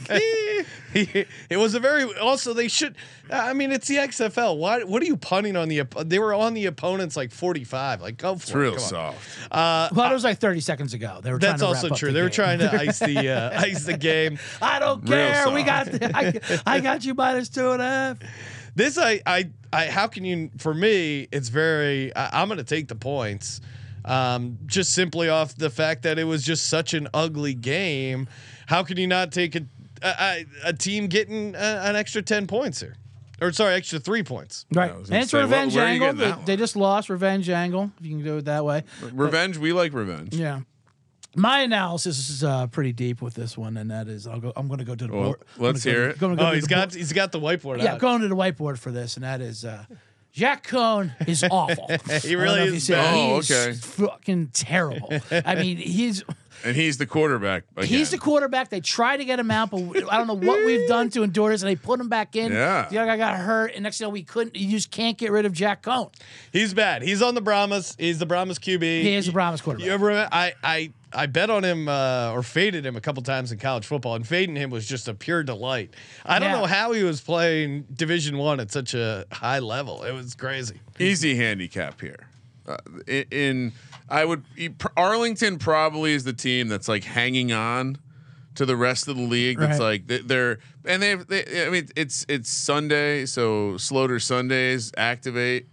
A: He- it was a very also they should. I mean, it's the X F L. Why? What are you punting on the? op- They were on the opponent's like forty-five. Like go for
F: It's
A: it.
F: real
A: Come on.
F: soft.
G: well, it was like thirty seconds ago. They were trying
A: That's
G: to
A: also
G: wrap up
A: true.
G: the
A: They were
G: game.
A: trying to ice the uh, ice the game.
G: I don't
F: Real
G: care. We got.
F: soft.
G: The, I, I got you minus two and a half.
A: This I I I how can you for me it's very I, I'm gonna take the points um just simply off the fact that it was just such an ugly game. How can you not take a a, a team getting a, an extra ten points here, or sorry, extra three points?
G: Right,
F: I was
G: and
F: gonna
G: it's
F: say,
G: revenge
F: wh- where are you
G: angle.
F: getting
G: They,
F: that one?
G: they just lost revenge angle. If you can do it that way.
F: Revenge. We like revenge.
G: Yeah. My analysis is uh, pretty deep with this one, and that is I'll go. I'm going to go to the
F: Well,
G: board. I'm
F: let's
G: gonna go
F: hear
G: to-
F: it.
G: gonna go
A: Oh,
G: to
A: he's
G: the
A: got
G: board.
A: he's got the whiteboard
G: Yeah,
A: out.
G: going to the whiteboard for this, and that is uh, Jack Cohn is awful.
A: He
G: I don't
A: really
G: know if you
A: is
G: see it.
A: bad.
G: He
F: Oh,
G: is
F: okay.
G: fucking terrible. I mean, he's
F: And he's the quarterback. Again.
G: he's the quarterback. They try to get him out, but I don't know what we've done to endure this, and they put him back in.
F: Yeah.
G: The other guy got hurt, and next thing you know, we couldn't. You just can't get rid of Jack Cohn.
A: He's bad. He's on the Brahmas. He's the Brahmas Q B.
G: He is the Brahmas quarterback.
A: You ever? I I I bet on him uh, or faded him a couple times in college football, and fading him was just a pure delight. I don't
G: Yeah.
A: know how he was playing Division One at such a high level. It was crazy.
F: easy handicap here. Uh, in, in I would Arlington probably is the team that's like hanging on to the rest of the league. That's
G: Right.
F: like they- they're and they, they I mean it's it's Sunday, so Sloter Sundays activate.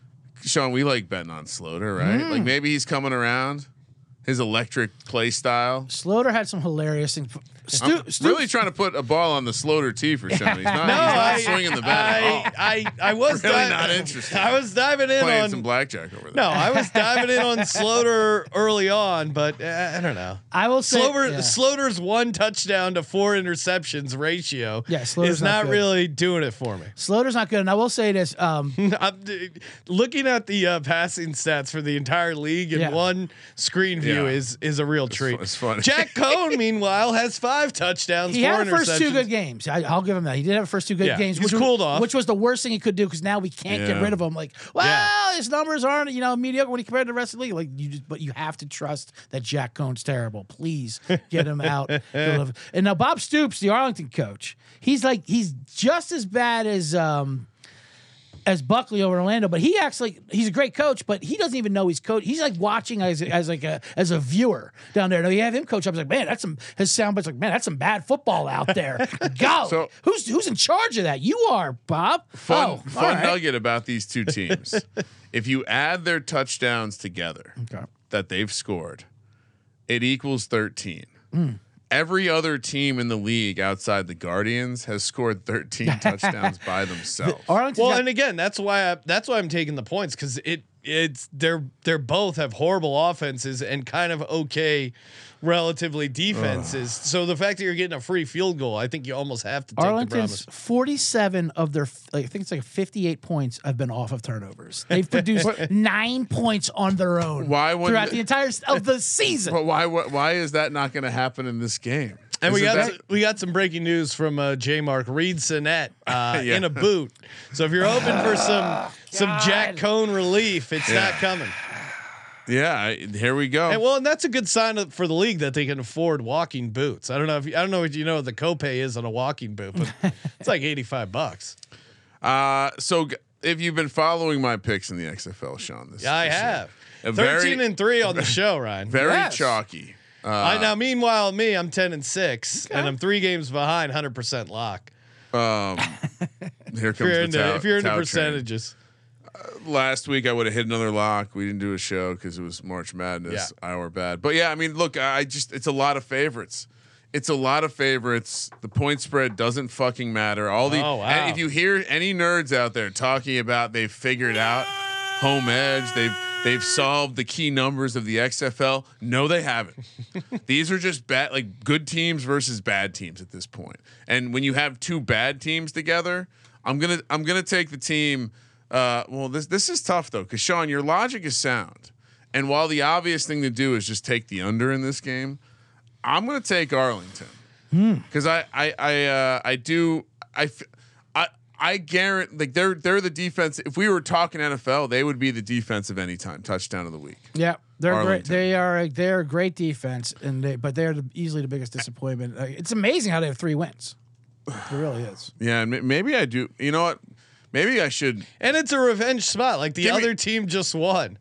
F: Sean, we like betting on Sloter, right?
G: Mm.
F: Like maybe he's coming around. His electric play style.
G: Sloter had some hilarious things. Stu,
F: I'm
G: Stu,
F: really trying to put a ball on the Sloter tee for Sean. He's not,
A: No,
F: he's not
A: I,
F: swinging the bat at
A: I,
F: all.
A: I, I was
F: Really
A: div-
F: not interested.
A: I was diving in
F: Playing
A: on
F: some blackjack over there.
A: no, I was diving in on Sloter early on, but uh, I don't know.
G: I will say,
A: Sloter,
G: yeah.
A: Sloter's one touchdown to four interceptions ratio
G: Yeah, Sloter's
A: is
G: not
A: not
G: good.
A: really doing it for me.
G: Sloter's not good. And I will say this. Um,
A: I'm d- looking at the uh, passing stats for the entire league in
G: Yeah.
A: one screen view
F: Yeah.
A: is is a real treat.
F: fu- it's funny.
A: Jack Cohn, meanwhile, has five touchdowns,
G: he
A: four
G: had the first two
A: interceptions.
G: good games. I, I'll give him that. He did have the first two good
A: Yeah,
G: games.
A: he's
G: which was,
A: cooled off.
G: Which was the worst thing he could do because now we can't get
F: Yeah.
G: rid of him. Like, well,
A: Yeah.
G: his numbers aren't you know mediocre when he compared to the rest of the league. Like you, just, but you have to trust that Jack Cohn's terrible. Please get him out. And now Bob Stoops, the Arlington coach, he's like he's just as bad as. Um, as Buckley over in Orlando, but he actually he's a great coach, but he doesn't even know he's coach. He's like watching as, as like a as a viewer down there. Now you have him coach up. He's like, man, that's some his soundbites like, man, that's some bad football out there. Go.
F: So-
G: who's who's in charge of that? You are, Bob.
F: Fun,
G: oh,
F: fun
G: all right.
F: nugget about these two teams. If you add their touchdowns together
G: Okay.
F: that they've scored, it equals thirteen.
G: Mm.
F: Every other team in the league outside the Guardians has scored thirteen touchdowns by themselves.
G: Arlington's
A: Well,
G: got-
A: and again, that's why I, that's why I'm taking the points because it it's they're they're both have horrible offenses and kind of okay, relatively defenses. So the fact that you're getting a free field goal, I think you almost have to take
G: Arlington's
A: the Brahmas.
G: forty-seven of their, like, I think it's like fifty-eight points have been off of turnovers. They've produced nine points on their own
F: Why wouldn't
G: throughout
F: it-
G: the entire s- of the season.
F: But why? Why why is that not going to happen in this game?
A: And we
F: Isn't
A: got
F: that-
A: s- we got some breaking news from uh, J Mark Reed Sinet uh,
F: Yeah.
A: in a boot. So if you're hoping for some some Jack
G: God.
A: Cohn relief, it's
F: Yeah.
A: not coming.
F: Yeah, I, here we go.
A: And well, and that's a good sign of, for the league that they can afford walking boots. I don't know if you, I don't know what you know what the copay is on a walking boot, but it's like eighty-five bucks.
F: Uh, so g- if you've been following my picks in the X F L, Sean, this
A: Yeah, I
F: this year,
A: have.
F: a
A: Thirteen
F: very,
A: and three on the show, Ryan.
F: very
G: Yes.
F: chalky. Uh,
A: I, now, meanwhile, me, I'm ten and six, and I'm three games behind, hundred percent lock.
F: Um, here
A: If
F: comes
A: you're
F: the
A: into,
F: tout-
A: if you're into
F: tout train.
A: percentages,
F: Last week I would have hit another lock. We didn't do a show because it was March Madness. Our bad. But yeah, I mean, look, I just it's a lot of favorites. It's a lot of favorites. The point spread doesn't fucking matter. All the
A: Oh, wow.
F: and if you hear any nerds out there talking about they've figured out home edge, they've they've solved the key numbers of the X F L. No, they haven't. These are just bad, like good teams versus bad teams at this point. And when you have two bad teams together, I'm gonna I'm gonna take the team. Uh, well, this this is tough though, because Sean, your logic is sound, and while the obvious thing to do is just take the under in this game, I'm going to take Arlington because I I I uh, I do I f- I I guarantee like they're they're the defense. If we were talking N F L, they would be the defensive anytime touchdown of the week.
G: Yeah, they're great.
F: Arlington.
G: They are a, they're a great defense, and they but they're the, easily the biggest disappointment. Uh, it's amazing how they have three wins. It really is.
F: Yeah, and m- maybe I do. You know what? Maybe I should.
A: and it's a revenge spot. Like the
F: Give me-
A: other team just won.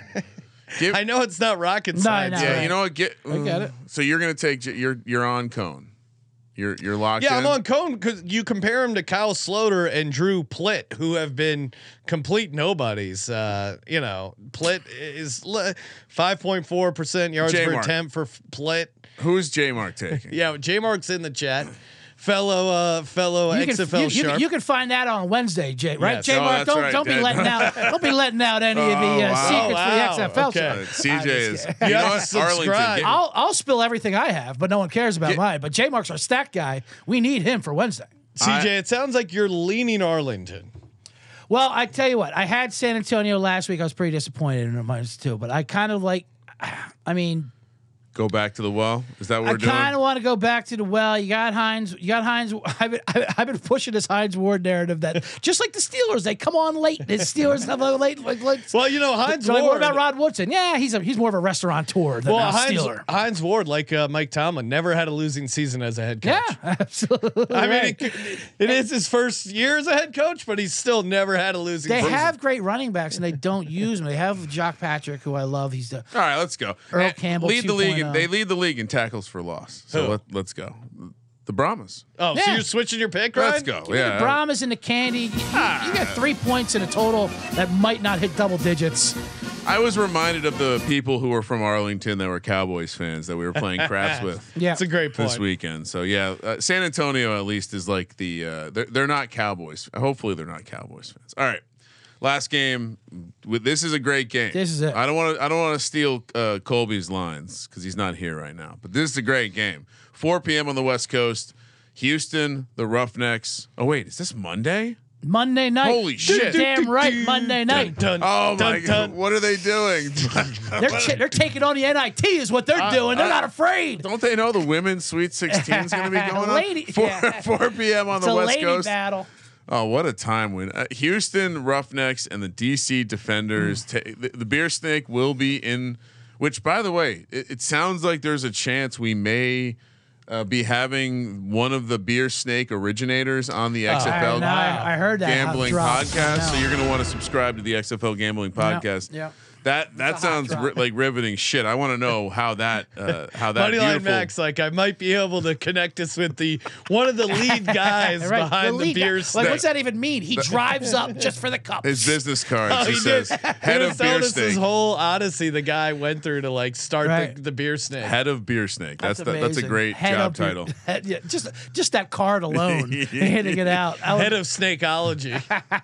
F: Give,
A: I know it's not rocket
G: No,
A: science.
G: no.
F: Yeah,
G: Right.
F: you know what? Get.
G: I get it.
F: So you're going to take. J- You're you're on Cone. You're you're locked.
A: Yeah,
F: in?
A: I'm on Cone because you compare him to Kyle Sloter and Drew Plitt, who have been complete nobodies. Uh, you know, Plitt is five point four percent yards per
F: J-Mark.
A: attempt for F- Plitt.
F: Who's J Mark taking?
A: Yeah, J Mark's in the chat. Fellow, uh, fellow
G: You
A: X
G: can,
A: F L
G: you, you,
A: sharp.
G: can- you can find that on Wednesday, Jay. Right,
A: Yes.
G: Jay
F: Oh,
G: Mark?
F: that's
G: Don't
F: right.
G: don't be
F: That-
G: letting out don't be letting out any of the
F: Oh,
G: uh,
F: wow.
G: secrets
A: Oh,
G: for the
A: wow.
G: X F L.
A: Okay.
G: show.
F: Uh, C J
G: I'm
F: is.
G: just
F: You
A: You
F: know
A: have
F: what?
A: to subscribe.
F: Arlington. Get,
G: I'll I'll spill everything I have, but no one cares about
F: Get-
G: mine. But J Mark's our stat guy. We need him for Wednesday.
A: C J, it sounds like you're leaning Arlington.
G: Well, I tell you what, I had San Antonio last week. I was pretty disappointed in mine too, but I kind of like. I mean,
F: go back to the well. Is that what
G: I
F: we're doing?
G: kind of want to go back to the well. You got Hines. You got Hines. I've been, I've been pushing this Hines Ward narrative that just like the Steelers, they come on late. The Steelers have a late, like, like.
A: Well, you know, Hines
G: So, like,
A: Ward.
G: what about Rod Woodson? Yeah, he's a he's more of a restaurateur than
A: well,
G: a
A: Hines,
G: Steeler.
A: Hines Ward, like uh, Mike Tomlin, never had a losing season as a head coach.
G: Yeah, absolutely.
A: I mean,
G: right.
A: it, it is his first year as a head coach, but he's still never had a losing
G: They
A: season.
G: have great running backs and they don't use them. They have Jock Patrick, who I love. He's the
F: All right, let's go.
G: Earl
F: Eh,
G: Campbell
F: lead the league. In,
G: two point oh.
F: they lead the league in tackles for loss. So
A: Who?
F: let, let's go. The Brahmas.
A: Oh, so
G: Yeah.
A: you're switching your pick, right?
F: Let's go.
G: Give me
F: Yeah.
G: the Brahmas and the candy. You, you got three points in a total that might not hit double digits.
F: I was reminded of the people who were from Arlington that were Cowboys fans that we were playing craps with
G: Yeah,
A: It's a great point.
F: this weekend. So yeah, uh, San Antonio at least is like the uh, they're, they're not Cowboys. Hopefully they're not Cowboys fans. All right. Last game. With this is a great game.
G: This is it.
F: I don't want to. I don't want to steal uh, Colby's lines because he's not here right now. But this is a great game. four p.m. on the West Coast. Houston, the Roughnecks. Oh wait, is this Monday?
G: Monday night.
F: Holy shit.
G: Damn right, Monday night.
A: Dun,
F: Oh
A: dun,
F: my
A: dun.
F: god! What are they doing?
G: They're ch- they're taking on the N I T is what they're doing. They're
F: uh,
G: not afraid.
F: Don't they know the women's Sweet sixteen is going to be going on?
G: Lady-
F: four,
G: yeah.
F: four p.m. on
G: It's
F: the
G: a
F: West
G: lady
F: Coast.
G: battle.
F: Oh, what a time win! Uh, Houston Roughnecks and the D C Defenders. Ta- the, the Beer Snake will be in. Which, by the way, it, it sounds like there's a chance we may uh, be having one of the Beer Snake originators on the X F L
G: I, know, I, I heard that
F: Gambling
G: drop.
F: Podcast.
G: I
F: So
G: know.
F: you're going to want to subscribe to the X F L Gambling Podcast.
G: yeah.
F: That that
G: a hot
F: sounds
G: drop.
F: ri- like riveting shit. I want to know how that uh, how that
A: Moneyline
F: beautiful.
A: Max, like I might be able to connect us with the one of the lead guys
G: Right,
A: behind the,
G: lead guy.
A: beer
G: Like,
A: snake.
G: what's that even mean? He drives up just for the cup.
F: His business cards.
A: Oh,
F: he,
A: he
F: says
A: did.
F: head
A: He
F: of
A: was telling
F: Beer
A: us his
F: Snake.
A: whole odyssey the guy went through to like start
G: Right.
A: the, the beer snake.
F: Head of Beer Snake. That's the, that's a
G: amazing.
F: great
G: Head
F: job
G: up your-
F: title.
G: head- yeah, just just that card alone, hitting it out. I was-
A: Head of snakeology.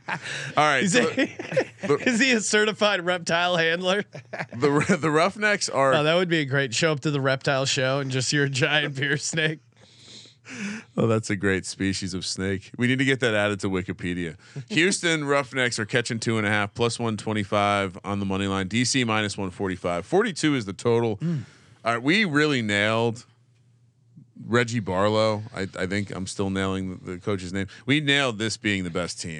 F: All right.
A: Is,
F: So
A: he, is he a certified reptile handler?
F: the the Roughnecks are.
A: Oh, that would be great. Show up to the reptile show and just you're a giant beer snake.
F: Oh, that's a great species of snake. We need to get that added to Wikipedia. Houston Roughnecks are catching two and a half plus one twenty five on the money line. D C minus one forty five. Forty two is the total.
A: Mm.
F: All right, we really nailed Reggie Barlow. I, I think I'm still nailing the, the coach's name. We nailed this being the best team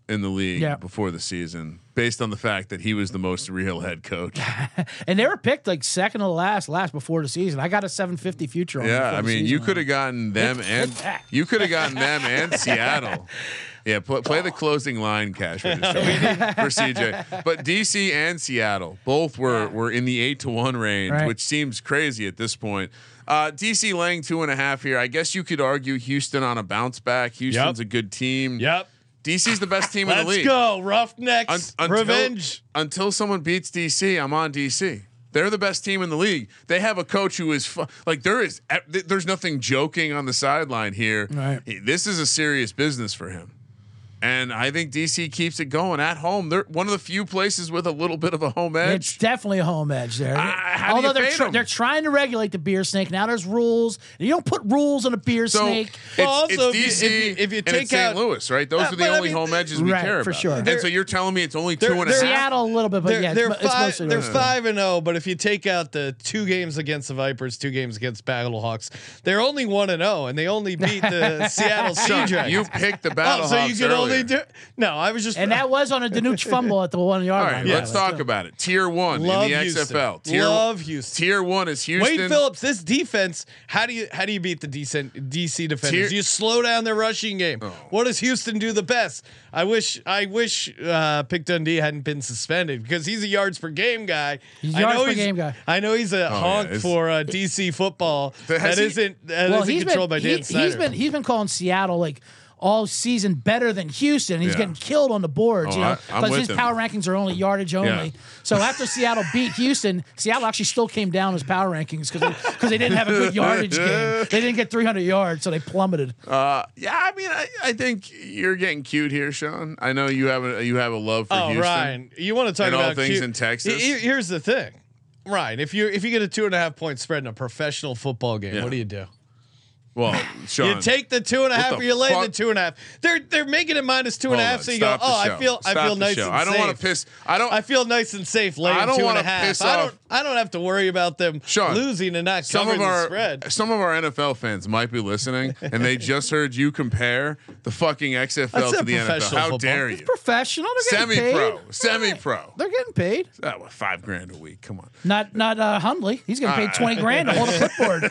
F: in the league
G: Yeah.
F: before the season, based on the fact that he was the most real head coach.
G: And they were picked like second to last, last before the season. I got a seven fifty future on. them
F: Yeah,
G: before
F: I
G: the
F: mean,
G: season
F: you
G: went
F: could
G: on.
F: have gotten them and
G: that.
F: you could have gotten them and Seattle. Yeah, pl- play the closing line cash register for C J. But D C and Seattle both were were in the eight to one range,
G: Right.
F: which seems crazy at this point. Uh, D C laying two and a half here. I guess you could argue Houston on a bounce back. Houston's
A: Yep.
F: a good team.
A: Yep.
F: D C's the best team in the
A: Let's
F: league.
A: go. Roughnecks.
F: Un- until,
A: Revenge.
F: Until someone beats D C, I'm on D C. They're the best team in the league. They have a coach who is fu- like there is. There's nothing joking on the sideline here.
G: Right.
F: This is a serious business for him. And I think D C keeps it going at home. They're one of the few places with a little bit of a home edge.
G: It's definitely a home edge there.
F: Uh, how do
G: Although
F: you
G: they're
F: fade
G: tr-
F: 'em?
G: they're trying to regulate the beer snake. Now there's rules. You don't put rules on a beer
F: So
G: snake.
F: it's,
A: Well, also,
F: it's
A: if you-
F: D C
A: if you- if you
F: and
A: take
F: it's Saint
A: out-
F: Louis, right? Those
A: Uh,
F: are the
A: but I
F: only
A: mean,
F: home edges we
G: right,
F: care
G: for
F: about.
G: sure.
F: And so you're telling me it's only two
A: they're-
F: and a half.
A: they're-
G: Seattle a little bit, but
A: They're,
G: yeah,
A: they're
G: it's, it's
A: five.
G: mostly
A: They're
G: those.
A: five and zero. But if you take out the two games against the Vipers, two games against Battlehawks, they're only one and zero, and they only beat the Seattle Sea Dragons.
F: You picked the
A: Oh,
F: Battlehawks
A: so you could
F: earlier.
A: only do? No, I was just.
G: And that was on a Danucci fumble at the one yard
F: All
G: line.
F: right,
A: Yeah,
F: let's talk about it. Tier one
A: Love
F: in the X F L.
A: Houston.
F: Tier
A: Love Houston.
F: Tier one is Houston.
A: Wade Phillips, this defense. How do you how do you beat the decent D C defenders?
F: Tier-
A: you slow down their rushing game. What does Houston do the best? I wish I wish uh, Pick Dundee hadn't been suspended because he's a yards per game guy.
G: He's
A: I
G: yards
A: know
G: per
A: he's,
G: game guy.
A: I know he's a honk
F: it's-
A: for uh, D C football
F: Has
A: that
F: he-
A: isn't that
G: Well,
A: isn't
G: he's
A: controlled
G: been
A: by
G: he,
A: Dan Snyder.
G: he's been he's been calling Seattle like all season better than Houston. He's
F: Yeah.
G: getting killed on the boards,
F: Oh,
G: you know,
F: I- I'm
G: because
F: with
G: his
F: him.
G: power rankings are only yardage only.
F: Yeah.
G: So after Seattle beat Houston, Seattle actually still came down his power rankings because because they didn't have a good yardage game. They didn't get three hundred yards, so they plummeted.
F: Uh, yeah, I mean, I, I think you're getting cute here, Sean. I know you have a you have a love for
A: Oh,
F: Houston.
A: Ryan, you want to talk
F: And all
A: about
F: things
A: cute-
F: in Texas?
A: He- he- Here's the thing, Ryan. If you if you get a two and a half point spread in a professional football game,
F: Yeah.
A: what do you do?
F: Well, Sean,
A: You take the two and a
F: what
A: half,
F: the
A: or you lay the
F: fuck?
A: two and a half. They're they're making it minus two and a
F: Hold
A: half.
F: on,
A: So you go,
F: stop the
A: oh,
F: show.
A: I feel I
F: Stop
A: feel
F: the
A: nice
F: show.
A: and
F: I don't
A: safe.
F: want to piss. I don't.
A: I feel nice and safe laying
F: I don't
A: two and
F: wanna
A: a half.
F: piss
A: I
F: off-
A: don't I don't have to worry about them
F: Sean,
A: losing and not
F: some
A: covering
F: of
A: the
F: our
A: spread.
F: some of our N F L fans might be listening, and they just heard you compare the fucking X F L
A: That's
F: to
A: a
F: the N F L.
A: professional
F: How
A: football.
F: dare
G: It's
F: you?
G: professional. They're getting
F: Semi-pro,
G: paid.
F: semi-pro.
G: They're getting paid.
F: Oh, well, five grand a week. Come on.
G: Not not uh, Hundley. He's getting paid twenty grand to hold a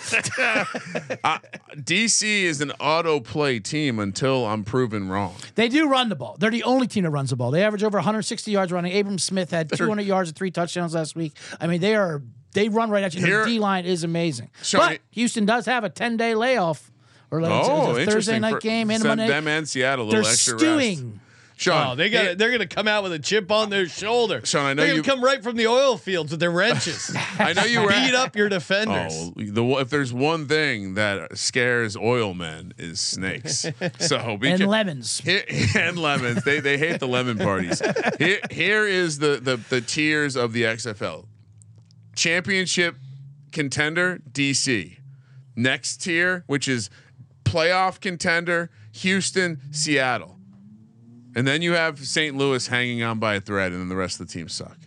G: clipboard.
F: Uh, D C is an auto-play team until I'm proven wrong.
G: They do run the ball. They're the only team that runs the ball. They average over one hundred sixty yards running. Abram Smith had two hundred yards and three touchdowns last week. I mean, they are they run right at you.
F: Here-
G: Their D line is amazing.
F: Sean,
G: but Houston does have a ten day layoff, or like it's-
F: Oh,
G: it's a
F: interesting.
G: Thursday night
F: For-
G: game and
F: send
G: Monday.
F: them and Seattle a
G: They're
F: little extra rest.
G: stewing.
F: Sean,
A: Oh, they got
F: here-
A: They're going to come out with a chip on their shoulder.
F: Sean, I know
A: they're
F: you-
A: going to come right from the oil fields with their wrenches.
F: I know you were
A: beat up your defenders.
F: Oh, the if there's one thing that scares oil men is snakes. So be
G: And
F: ca-
G: lemons.
F: Here, and lemons. They they hate the lemon parties. Here here is the the the tiers of the X F L. Championship contender D C. Next tier, which is playoff contender Houston, Seattle. And then you have Saint Louis hanging on by a thread, and then the rest of the teams suck.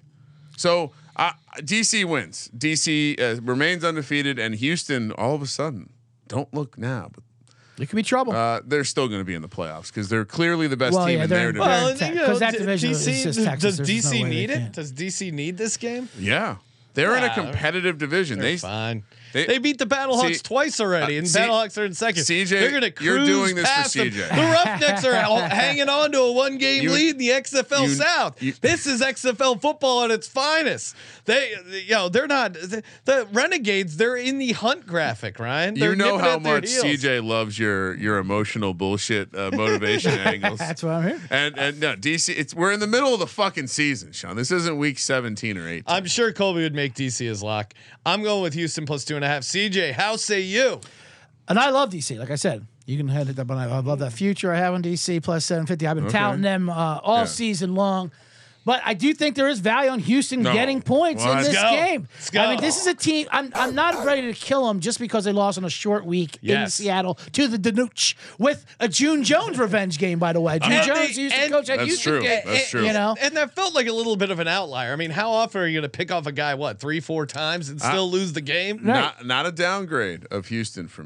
F: So uh, D C wins. D C uh, remains undefeated, and Houston all of a sudden don't look now, but
G: It could be trouble.
F: uh, they're still going to be in the playoffs because they're clearly the best
G: Well,
F: team
G: yeah,
F: in
G: they're-
F: their division.
G: well,
A: Well,
G: Te-
A: you know,
G: 'cause that
A: D-
G: division is
A: DC,
G: just Texas.
A: Does
G: There's
A: D C
G: no way they
A: need it?
G: can't.
A: Does D C need this game?
F: Yeah, they're in a
A: Yeah,
F: competitive division.
A: They're
F: They
A: fine.
F: they-
A: They, beat the Battlehawks
F: See,
A: twice already,
F: uh,
A: and
F: see-
A: Battlehawks are in second.
F: C J,
A: they're going to
F: you're
A: cruise
F: doing this for
A: past them.
F: C J.
A: The Roughnecks are all hanging on to a one-game
F: You-
A: lead in the X F L
F: you-
A: South.
F: you-
A: this is X F L football at its finest. They, you know, they're not the, the Renegades. They're in the hunt graphic, Ryan. They're
F: you know
A: nipping
F: how
A: at their
F: much
A: heels.
F: C J loves your your emotional bullshit uh, motivation angles.
G: That's why I'm here.
F: And and no D C. It's we're in the middle of the fucking season, Sean. This isn't week seventeen or eighteen.
A: I'm sure Colby would make D C his lock. I'm going with Houston plus two and a half. C J, how say you?
G: And I love D C. Like I said, you can head it up. And I I love that future I have on D C plus seven fifty. I've been
F: Okay.
G: touting them uh, all
F: Yeah.
G: season long. But I do think there is value on Houston
F: No.
G: getting points
F: Well,
G: in
F: let's
G: this
A: go.
G: game.
A: Let's go.
G: I mean, this is a team. I'm, I'm not ready to kill them just because they lost on a short week in
A: Yes.
G: Seattle to the Danucci with a June Jones revenge game, by the way. June
A: And
G: Jones
A: they-
G: used to
A: and-
G: coach at
F: That's
G: Houston.
F: true.
G: Game,
F: That's true.
G: You know,
A: And that felt like a little bit of an outlier. I mean, how often are you going to pick off a guy, what, three, four times and still lose the game?
G: Right.
F: Not not a downgrade of Houston for me.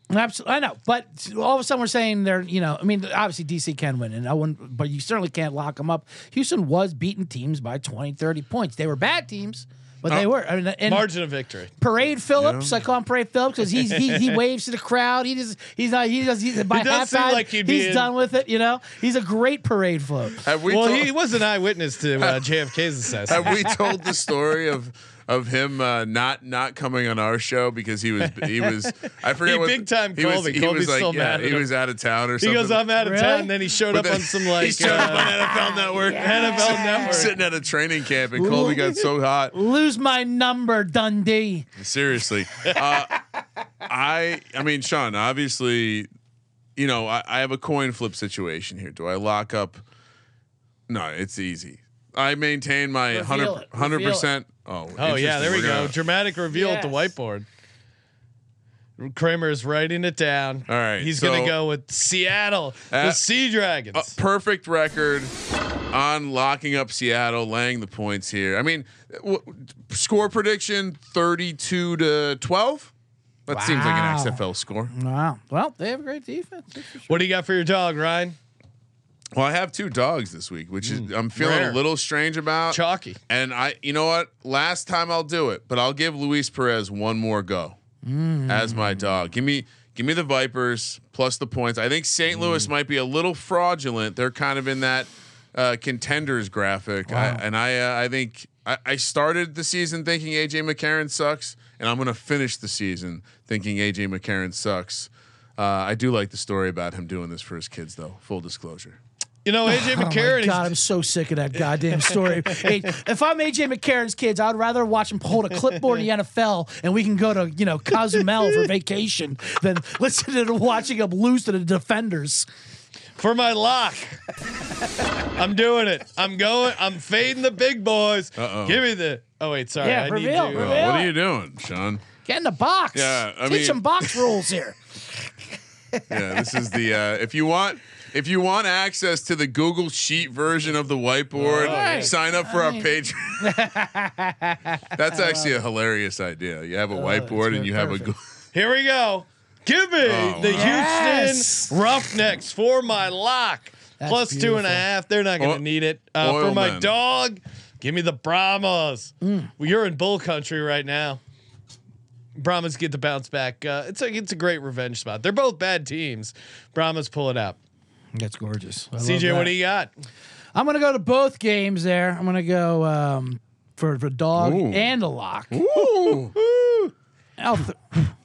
G: Absolutely, I know, but all of a sudden we're saying they're, you know, I mean, obviously D C can win, and I wouldn't, but you certainly can't lock them up. Houston was beating teams by twenty, thirty points. They were bad teams, but they
F: Oh.
G: were. I mean, and
A: Margin of victory.
G: Parade Phillips, I call him Parade Phillips because he's he he waves to the crowd. He just he's not he does he's by
A: He does seem
G: halftime
A: like he'd be
G: he's
A: in-
G: done with it. You know, he's a great parade float.
F: Have we
A: Well,
F: told,
A: he was an eyewitness to uh, J F K's assassination.
F: have we told the story of of him uh, not not coming on our show because he was he was I forget
A: He
F: what
A: big time
F: he was,
A: Colby.
F: he
A: Colby's
F: was like
A: still
F: yeah,
A: mad at
F: he
A: him.
F: was out of town or
A: He
F: something.
A: goes, I'm out of
G: Really?
A: town. And then he showed
F: But
A: up
F: then
A: on some like
F: he showed up on
A: uh,
F: N F L Network.
A: N F L Network.
F: Sitting at a training camp, and Colby got so hot.
G: Lose my number, Dundee.
F: Seriously, uh, I I mean, Sean, obviously, you know, I, I have a coin flip situation here. Do I lock up? No, it's easy. I maintain my
G: Reveal it.
F: hundred
G: Reveal it.
F: percent. Oh,
A: Oh yeah, there we
F: interesting. We're
A: go.
F: gonna-
A: Dramatic reveal at the
G: Yes.
A: whiteboard. Kramer is writing it down.
F: All right,
A: he's
F: so-
A: gonna go with Seattle, the
F: Uh,
A: Sea Dragons.
F: A perfect record on locking up Seattle, laying the points here. I mean, w- score prediction thirty-two to twelve. That seems like an
G: Wow.
F: X F L score.
G: Wow. Well, they have a great defense. that's for sure.
A: what do you got for your dog, Ryan?
F: Well, I have two dogs this week, which is I'm feeling
A: rare.
F: a little strange about.
A: Chalky.
F: And I, you know what? Last time I'll do it, but I'll give Luis Perez one more go as my dog. Give me, give me the Vipers plus the points. I think Saint Louis might be a little fraudulent. They're kind of in that uh, contenders graphic, I, and I, uh, I think I, I started the season thinking A J McCarron sucks, and I'm going to finish the season thinking A J McCarron sucks. Uh, I do like the story about him doing this for his kids, though. Full disclosure.
A: You know, A J
G: Oh my
A: McCarron.
G: God, I'm
A: is,
G: so sick of that goddamn story. Hey, if I'm A J McCarron's kids, I'd rather watch him hold a clipboard in the N F L and we can go to, you know, Cozumel for vacation than listen to watching him lose to the Defenders.
A: for my lock. I'm doing it. I'm going. I'm fading the big boys.
F: Uh-oh.
A: Give me the. Oh wait, sorry.
G: Yeah,
A: I
G: reveal,
A: need to.
F: Oh,
G: reveal.
F: what are you doing, Sean?
G: Get in the box.
F: Yeah, I
G: Teach
F: mean-
G: some box rules here.
F: Yeah, this is the uh, if you want if you want access to the Google Sheet version of the whiteboard,
G: Right.
F: sign up for
G: I
F: our
G: mean-
F: page. That's actually a hilarious idea. You have a whiteboard and you have a.
G: perfect.
F: Go-
A: Here we go. Give me
F: Oh,
A: the
F: wow.
G: Yes.
A: Houston Roughnecks for my lock.
G: That's
A: Plus two and a
G: beautiful.
A: half. They're not going to
F: Oil-
A: need it. Uh, for
F: oil
A: my
F: men.
A: dog, give me the Brahmas.
G: Mm.
A: Well, you're in bull country right now. Brahmas get the bounce back. Uh, it's a it's a great revenge spot. They're both bad teams. Brahmas pull it out.
G: That's gorgeous. I
A: C
G: love
A: J, what
G: that.
A: do you got?
G: I'm gonna go to both games there. I'm gonna go um, for for dog
F: Ooh.
G: and a lock.
F: Ooh.
G: I'll th-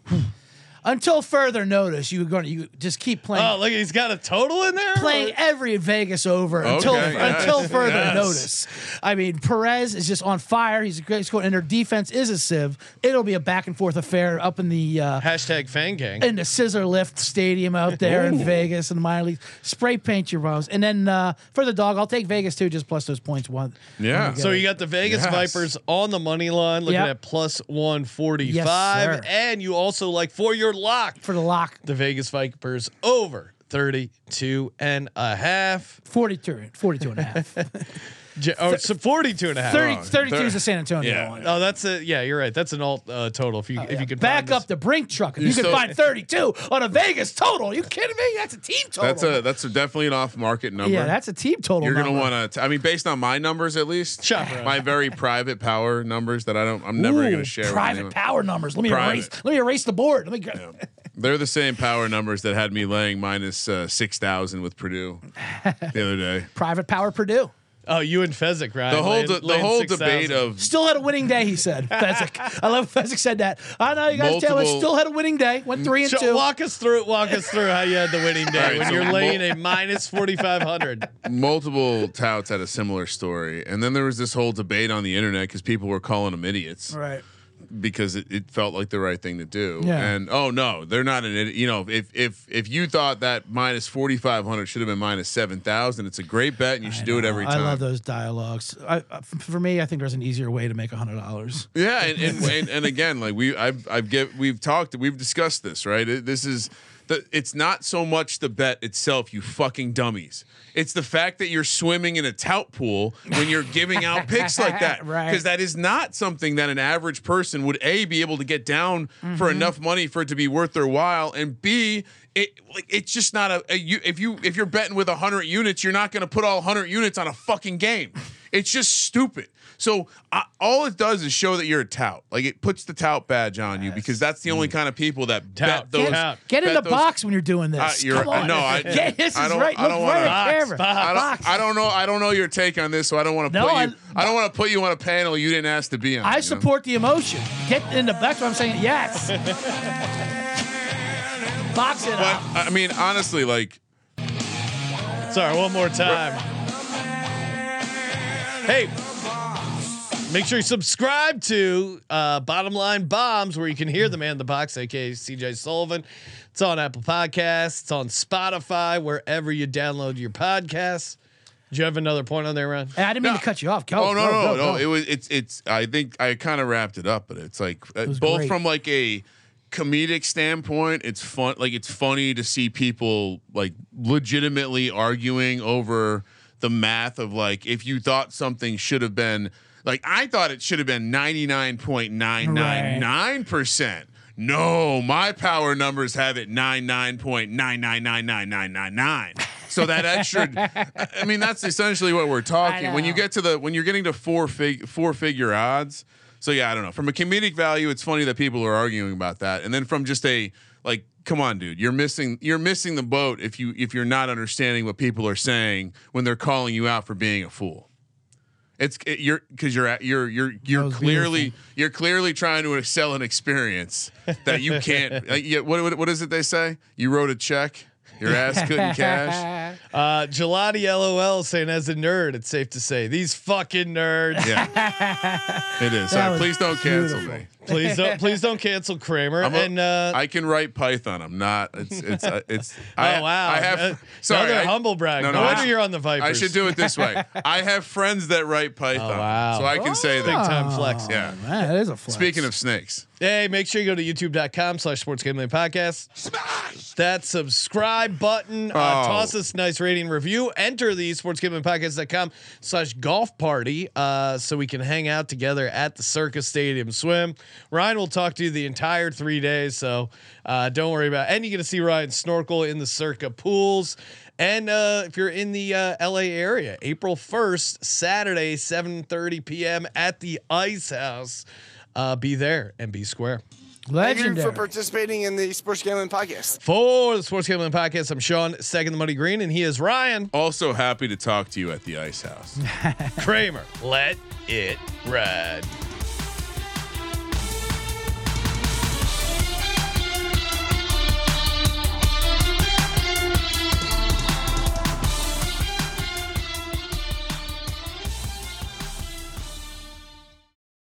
G: Until further notice, you going to you just keep playing.
A: Oh, look, he's got a total in there.
G: Playing every Vegas over until
F: Okay, yes,
G: until further
F: yes.
G: notice. I mean, Perez is just on fire. He's a great scorer, and their defense is a sieve. It'll be a back and forth affair up in the uh,
A: Hashtag Fang Gang.
G: in the Scissor Lift Stadium out there in Vegas in the minor leagues. Spray paint your rose, and then uh, for the dog, I'll take Vegas too, just plus those points. One.
F: Yeah.
A: So you got the Vegas
F: Yes.
A: Vipers on the money line, looking
G: Yep.
A: at plus one forty-five,
G: Yes, sir.
A: and you also like for your lock
G: For the lock,
A: the Vegas Vipers over thirty-two and a half.
G: forty-two, forty-two and a half.
A: J- oh, so forty-two and a half.
G: thirty,
F: Oh,
G: thirty-two
F: thir-
G: is the San Antonio
F: Yeah.
G: one.
A: Oh, that's a yeah. You're right. That's an alt uh, total. If you if you can
G: Back
A: find
G: up
A: this.
G: the Brink truck. If you,
F: You
G: can
F: still-
G: find thirty-two on a Vegas total, are you kidding me? That's a team total.
F: That's a that's a definitely an off market number.
G: yeah, that's a team total.
F: You're gonna
G: number.
F: want to. I mean, based on my numbers at least,
A: Shop around.
F: my very private power numbers that I don't. I'm never
G: Ooh,
F: gonna share. with
G: private
F: anyone.
G: power numbers. Let me
F: Private.
G: erase. Let me erase the board. Let me go.
F: They're the same power numbers that had me laying minus uh, six thousand with Purdue the other day.
G: Private power Purdue.
A: Oh, you and Fezzik, right?
F: The whole
A: Laying-
F: de- the
A: laying
F: whole
A: six
F: debate
A: thousand.
F: of
G: Still had a winning day. He said. Fezzik. I love Fezzik said that. I know you guys tell us.
F: Multiple-
G: Still had a winning day. Went three and
A: So
G: two.
A: walk us through. Walk us through how you had the winning day
F: All right,
A: when
F: so
A: you're
F: mul-
A: laying a minus forty-five hundred.
F: multiple touts had a similar story, and then there was this whole debate on the internet because people were calling them idiots.
G: Right.
F: Because it, it felt like the right thing to do.
G: Yeah.
F: And oh no, they're not an idiot. You know, if if if you thought that minus forty five hundred should have been minus seven thousand, it's a great bet, and you should do it every
G: I
F: time.
G: love those dialogues. I, uh, f- for me, I think there's an easier way to make a hundred dollars.
F: Yeah, and and, and and again, like we I've I've get we've talked we've discussed this, right? It- This is the it's not so much the bet itself, you fucking dummies. It's the fact that you're swimming in a tout pool when you're giving out picks like that.
G: Right.
F: Because that is not something that an average person person would A, be able to get down mm-hmm. for enough money for it to be worth their while, and B, it like it's just not a, a you if you if you're betting with a hundred units, you're not going to put all hundred units on a fucking game. It's just stupid. So uh, all it does is show that you're a tout. Like it puts the tout badge on you because that's the only kind of people that
A: Tout.
F: bet those.
A: Tout.
G: Get in
F: bet
G: the
F: those,
G: box when you're doing this.
F: Uh, you're,
G: Come on.
F: No, I,
G: yeah, this
F: I
G: is
F: don't,
G: right.
F: I
G: Look
F: don't
G: right
F: wanna,
G: at camera.
F: I
G: Box.
F: don't, I don't know. I don't know your take on this, so I don't want to
G: No,
F: put
G: I-
F: you. I don't want to put you on a panel you didn't ask to be on.
G: I
F: you know?
G: support the emotion. Get in the. That's what I'm saying. Yes. Box it
F: But
G: up.
F: I mean, honestly, like,
A: Sorry, one more time. Hey, make sure you subscribe to uh, Bottom Line Bombs, where you can hear the man in the box, aka C J Sullivan. It's on Apple Podcasts. It's on Spotify, wherever you download your podcasts. Do you have another point on there, Ron?
G: Hey, I didn't mean
F: No.
G: to cut you off. Go.
F: oh no,
G: go,
F: no,
G: go,
F: no.
G: go.
F: It was. It's. It's. I think I kind of wrapped it up, but it's like uh,
G: was
F: both
G: great.
F: from like a comedic standpoint. It's fun. Like it's funny to see people like legitimately arguing over the math of like if you thought something should have been like I thought it should have been ninety-nine point nine nine nine percent. No, my power numbers have it ninety-nine point nine nine nine nine nine nine nine. So that extra, I mean, that's essentially what we're talking. When you get to the, when you're getting to four fig, four figure odds. So yeah, I don't know. From a comedic value, it's funny that people are arguing about that. And then from just a like, come on, dude, you're missing, you're missing the boat if you if you're not understanding what people are saying when they're calling you out for being a fool. It's it, you're because you're at, you're you're you're
G: was
F: clearly
G: beautiful.
F: you're clearly trying to sell an experience that you can't. uh, yeah, what, what what is it they say? You wrote a check. Your ass couldn't cash.
A: Uh, Gelati L O L saying, as a nerd, it's safe to say these fucking nerds.
F: Yeah, it is.
G: That
F: Sorry,
G: was
F: please don't cancel
G: beautiful.
F: me.
A: Please don't, please don't cancel Kramer.
F: I'm a,
A: and uh,
F: I can write Python. I'm not. It's it's uh, it's.
A: oh
F: I,
A: wow,
F: I have.
A: Uh,
F: sorry,
A: another
F: I,
A: humble brag.
F: No,
A: No,
F: no, I
A: wonder
F: should-
A: you're on the Vipers.
F: I should do it this way. I have friends that write Python,
A: Oh, wow.
F: so I can say
A: Big
F: that.
A: time flex.
F: Yeah.
G: Man, that is a flex.
F: Speaking of snakes,
A: Hey, make sure you go to youtube.com slash sports gambling podcast. Smash that subscribe button. Uh,
F: Oh.
A: Toss us a nice rating review. Enter the sports gambling podcast.com slash golf party uh, so we can hang out together at the Circus Stadium Swim. Ryan will talk to you the entire three days, so uh, don't worry about it. And you get to see Ryan snorkel in the Circa pools. And uh, if you're in the uh, L A area, April first, Saturday, seven thirty p.m. at the Ice House. Uh, be there and be square.
I: Thank you
G: Legendary.
I: for participating in the Sports Gambling Podcast.
A: For the Sports Gambling Podcast, I'm Sean, second the Money Green, and he is Ryan
F: also happy to talk to you at the Ice House.
A: Kramer. Let it ride.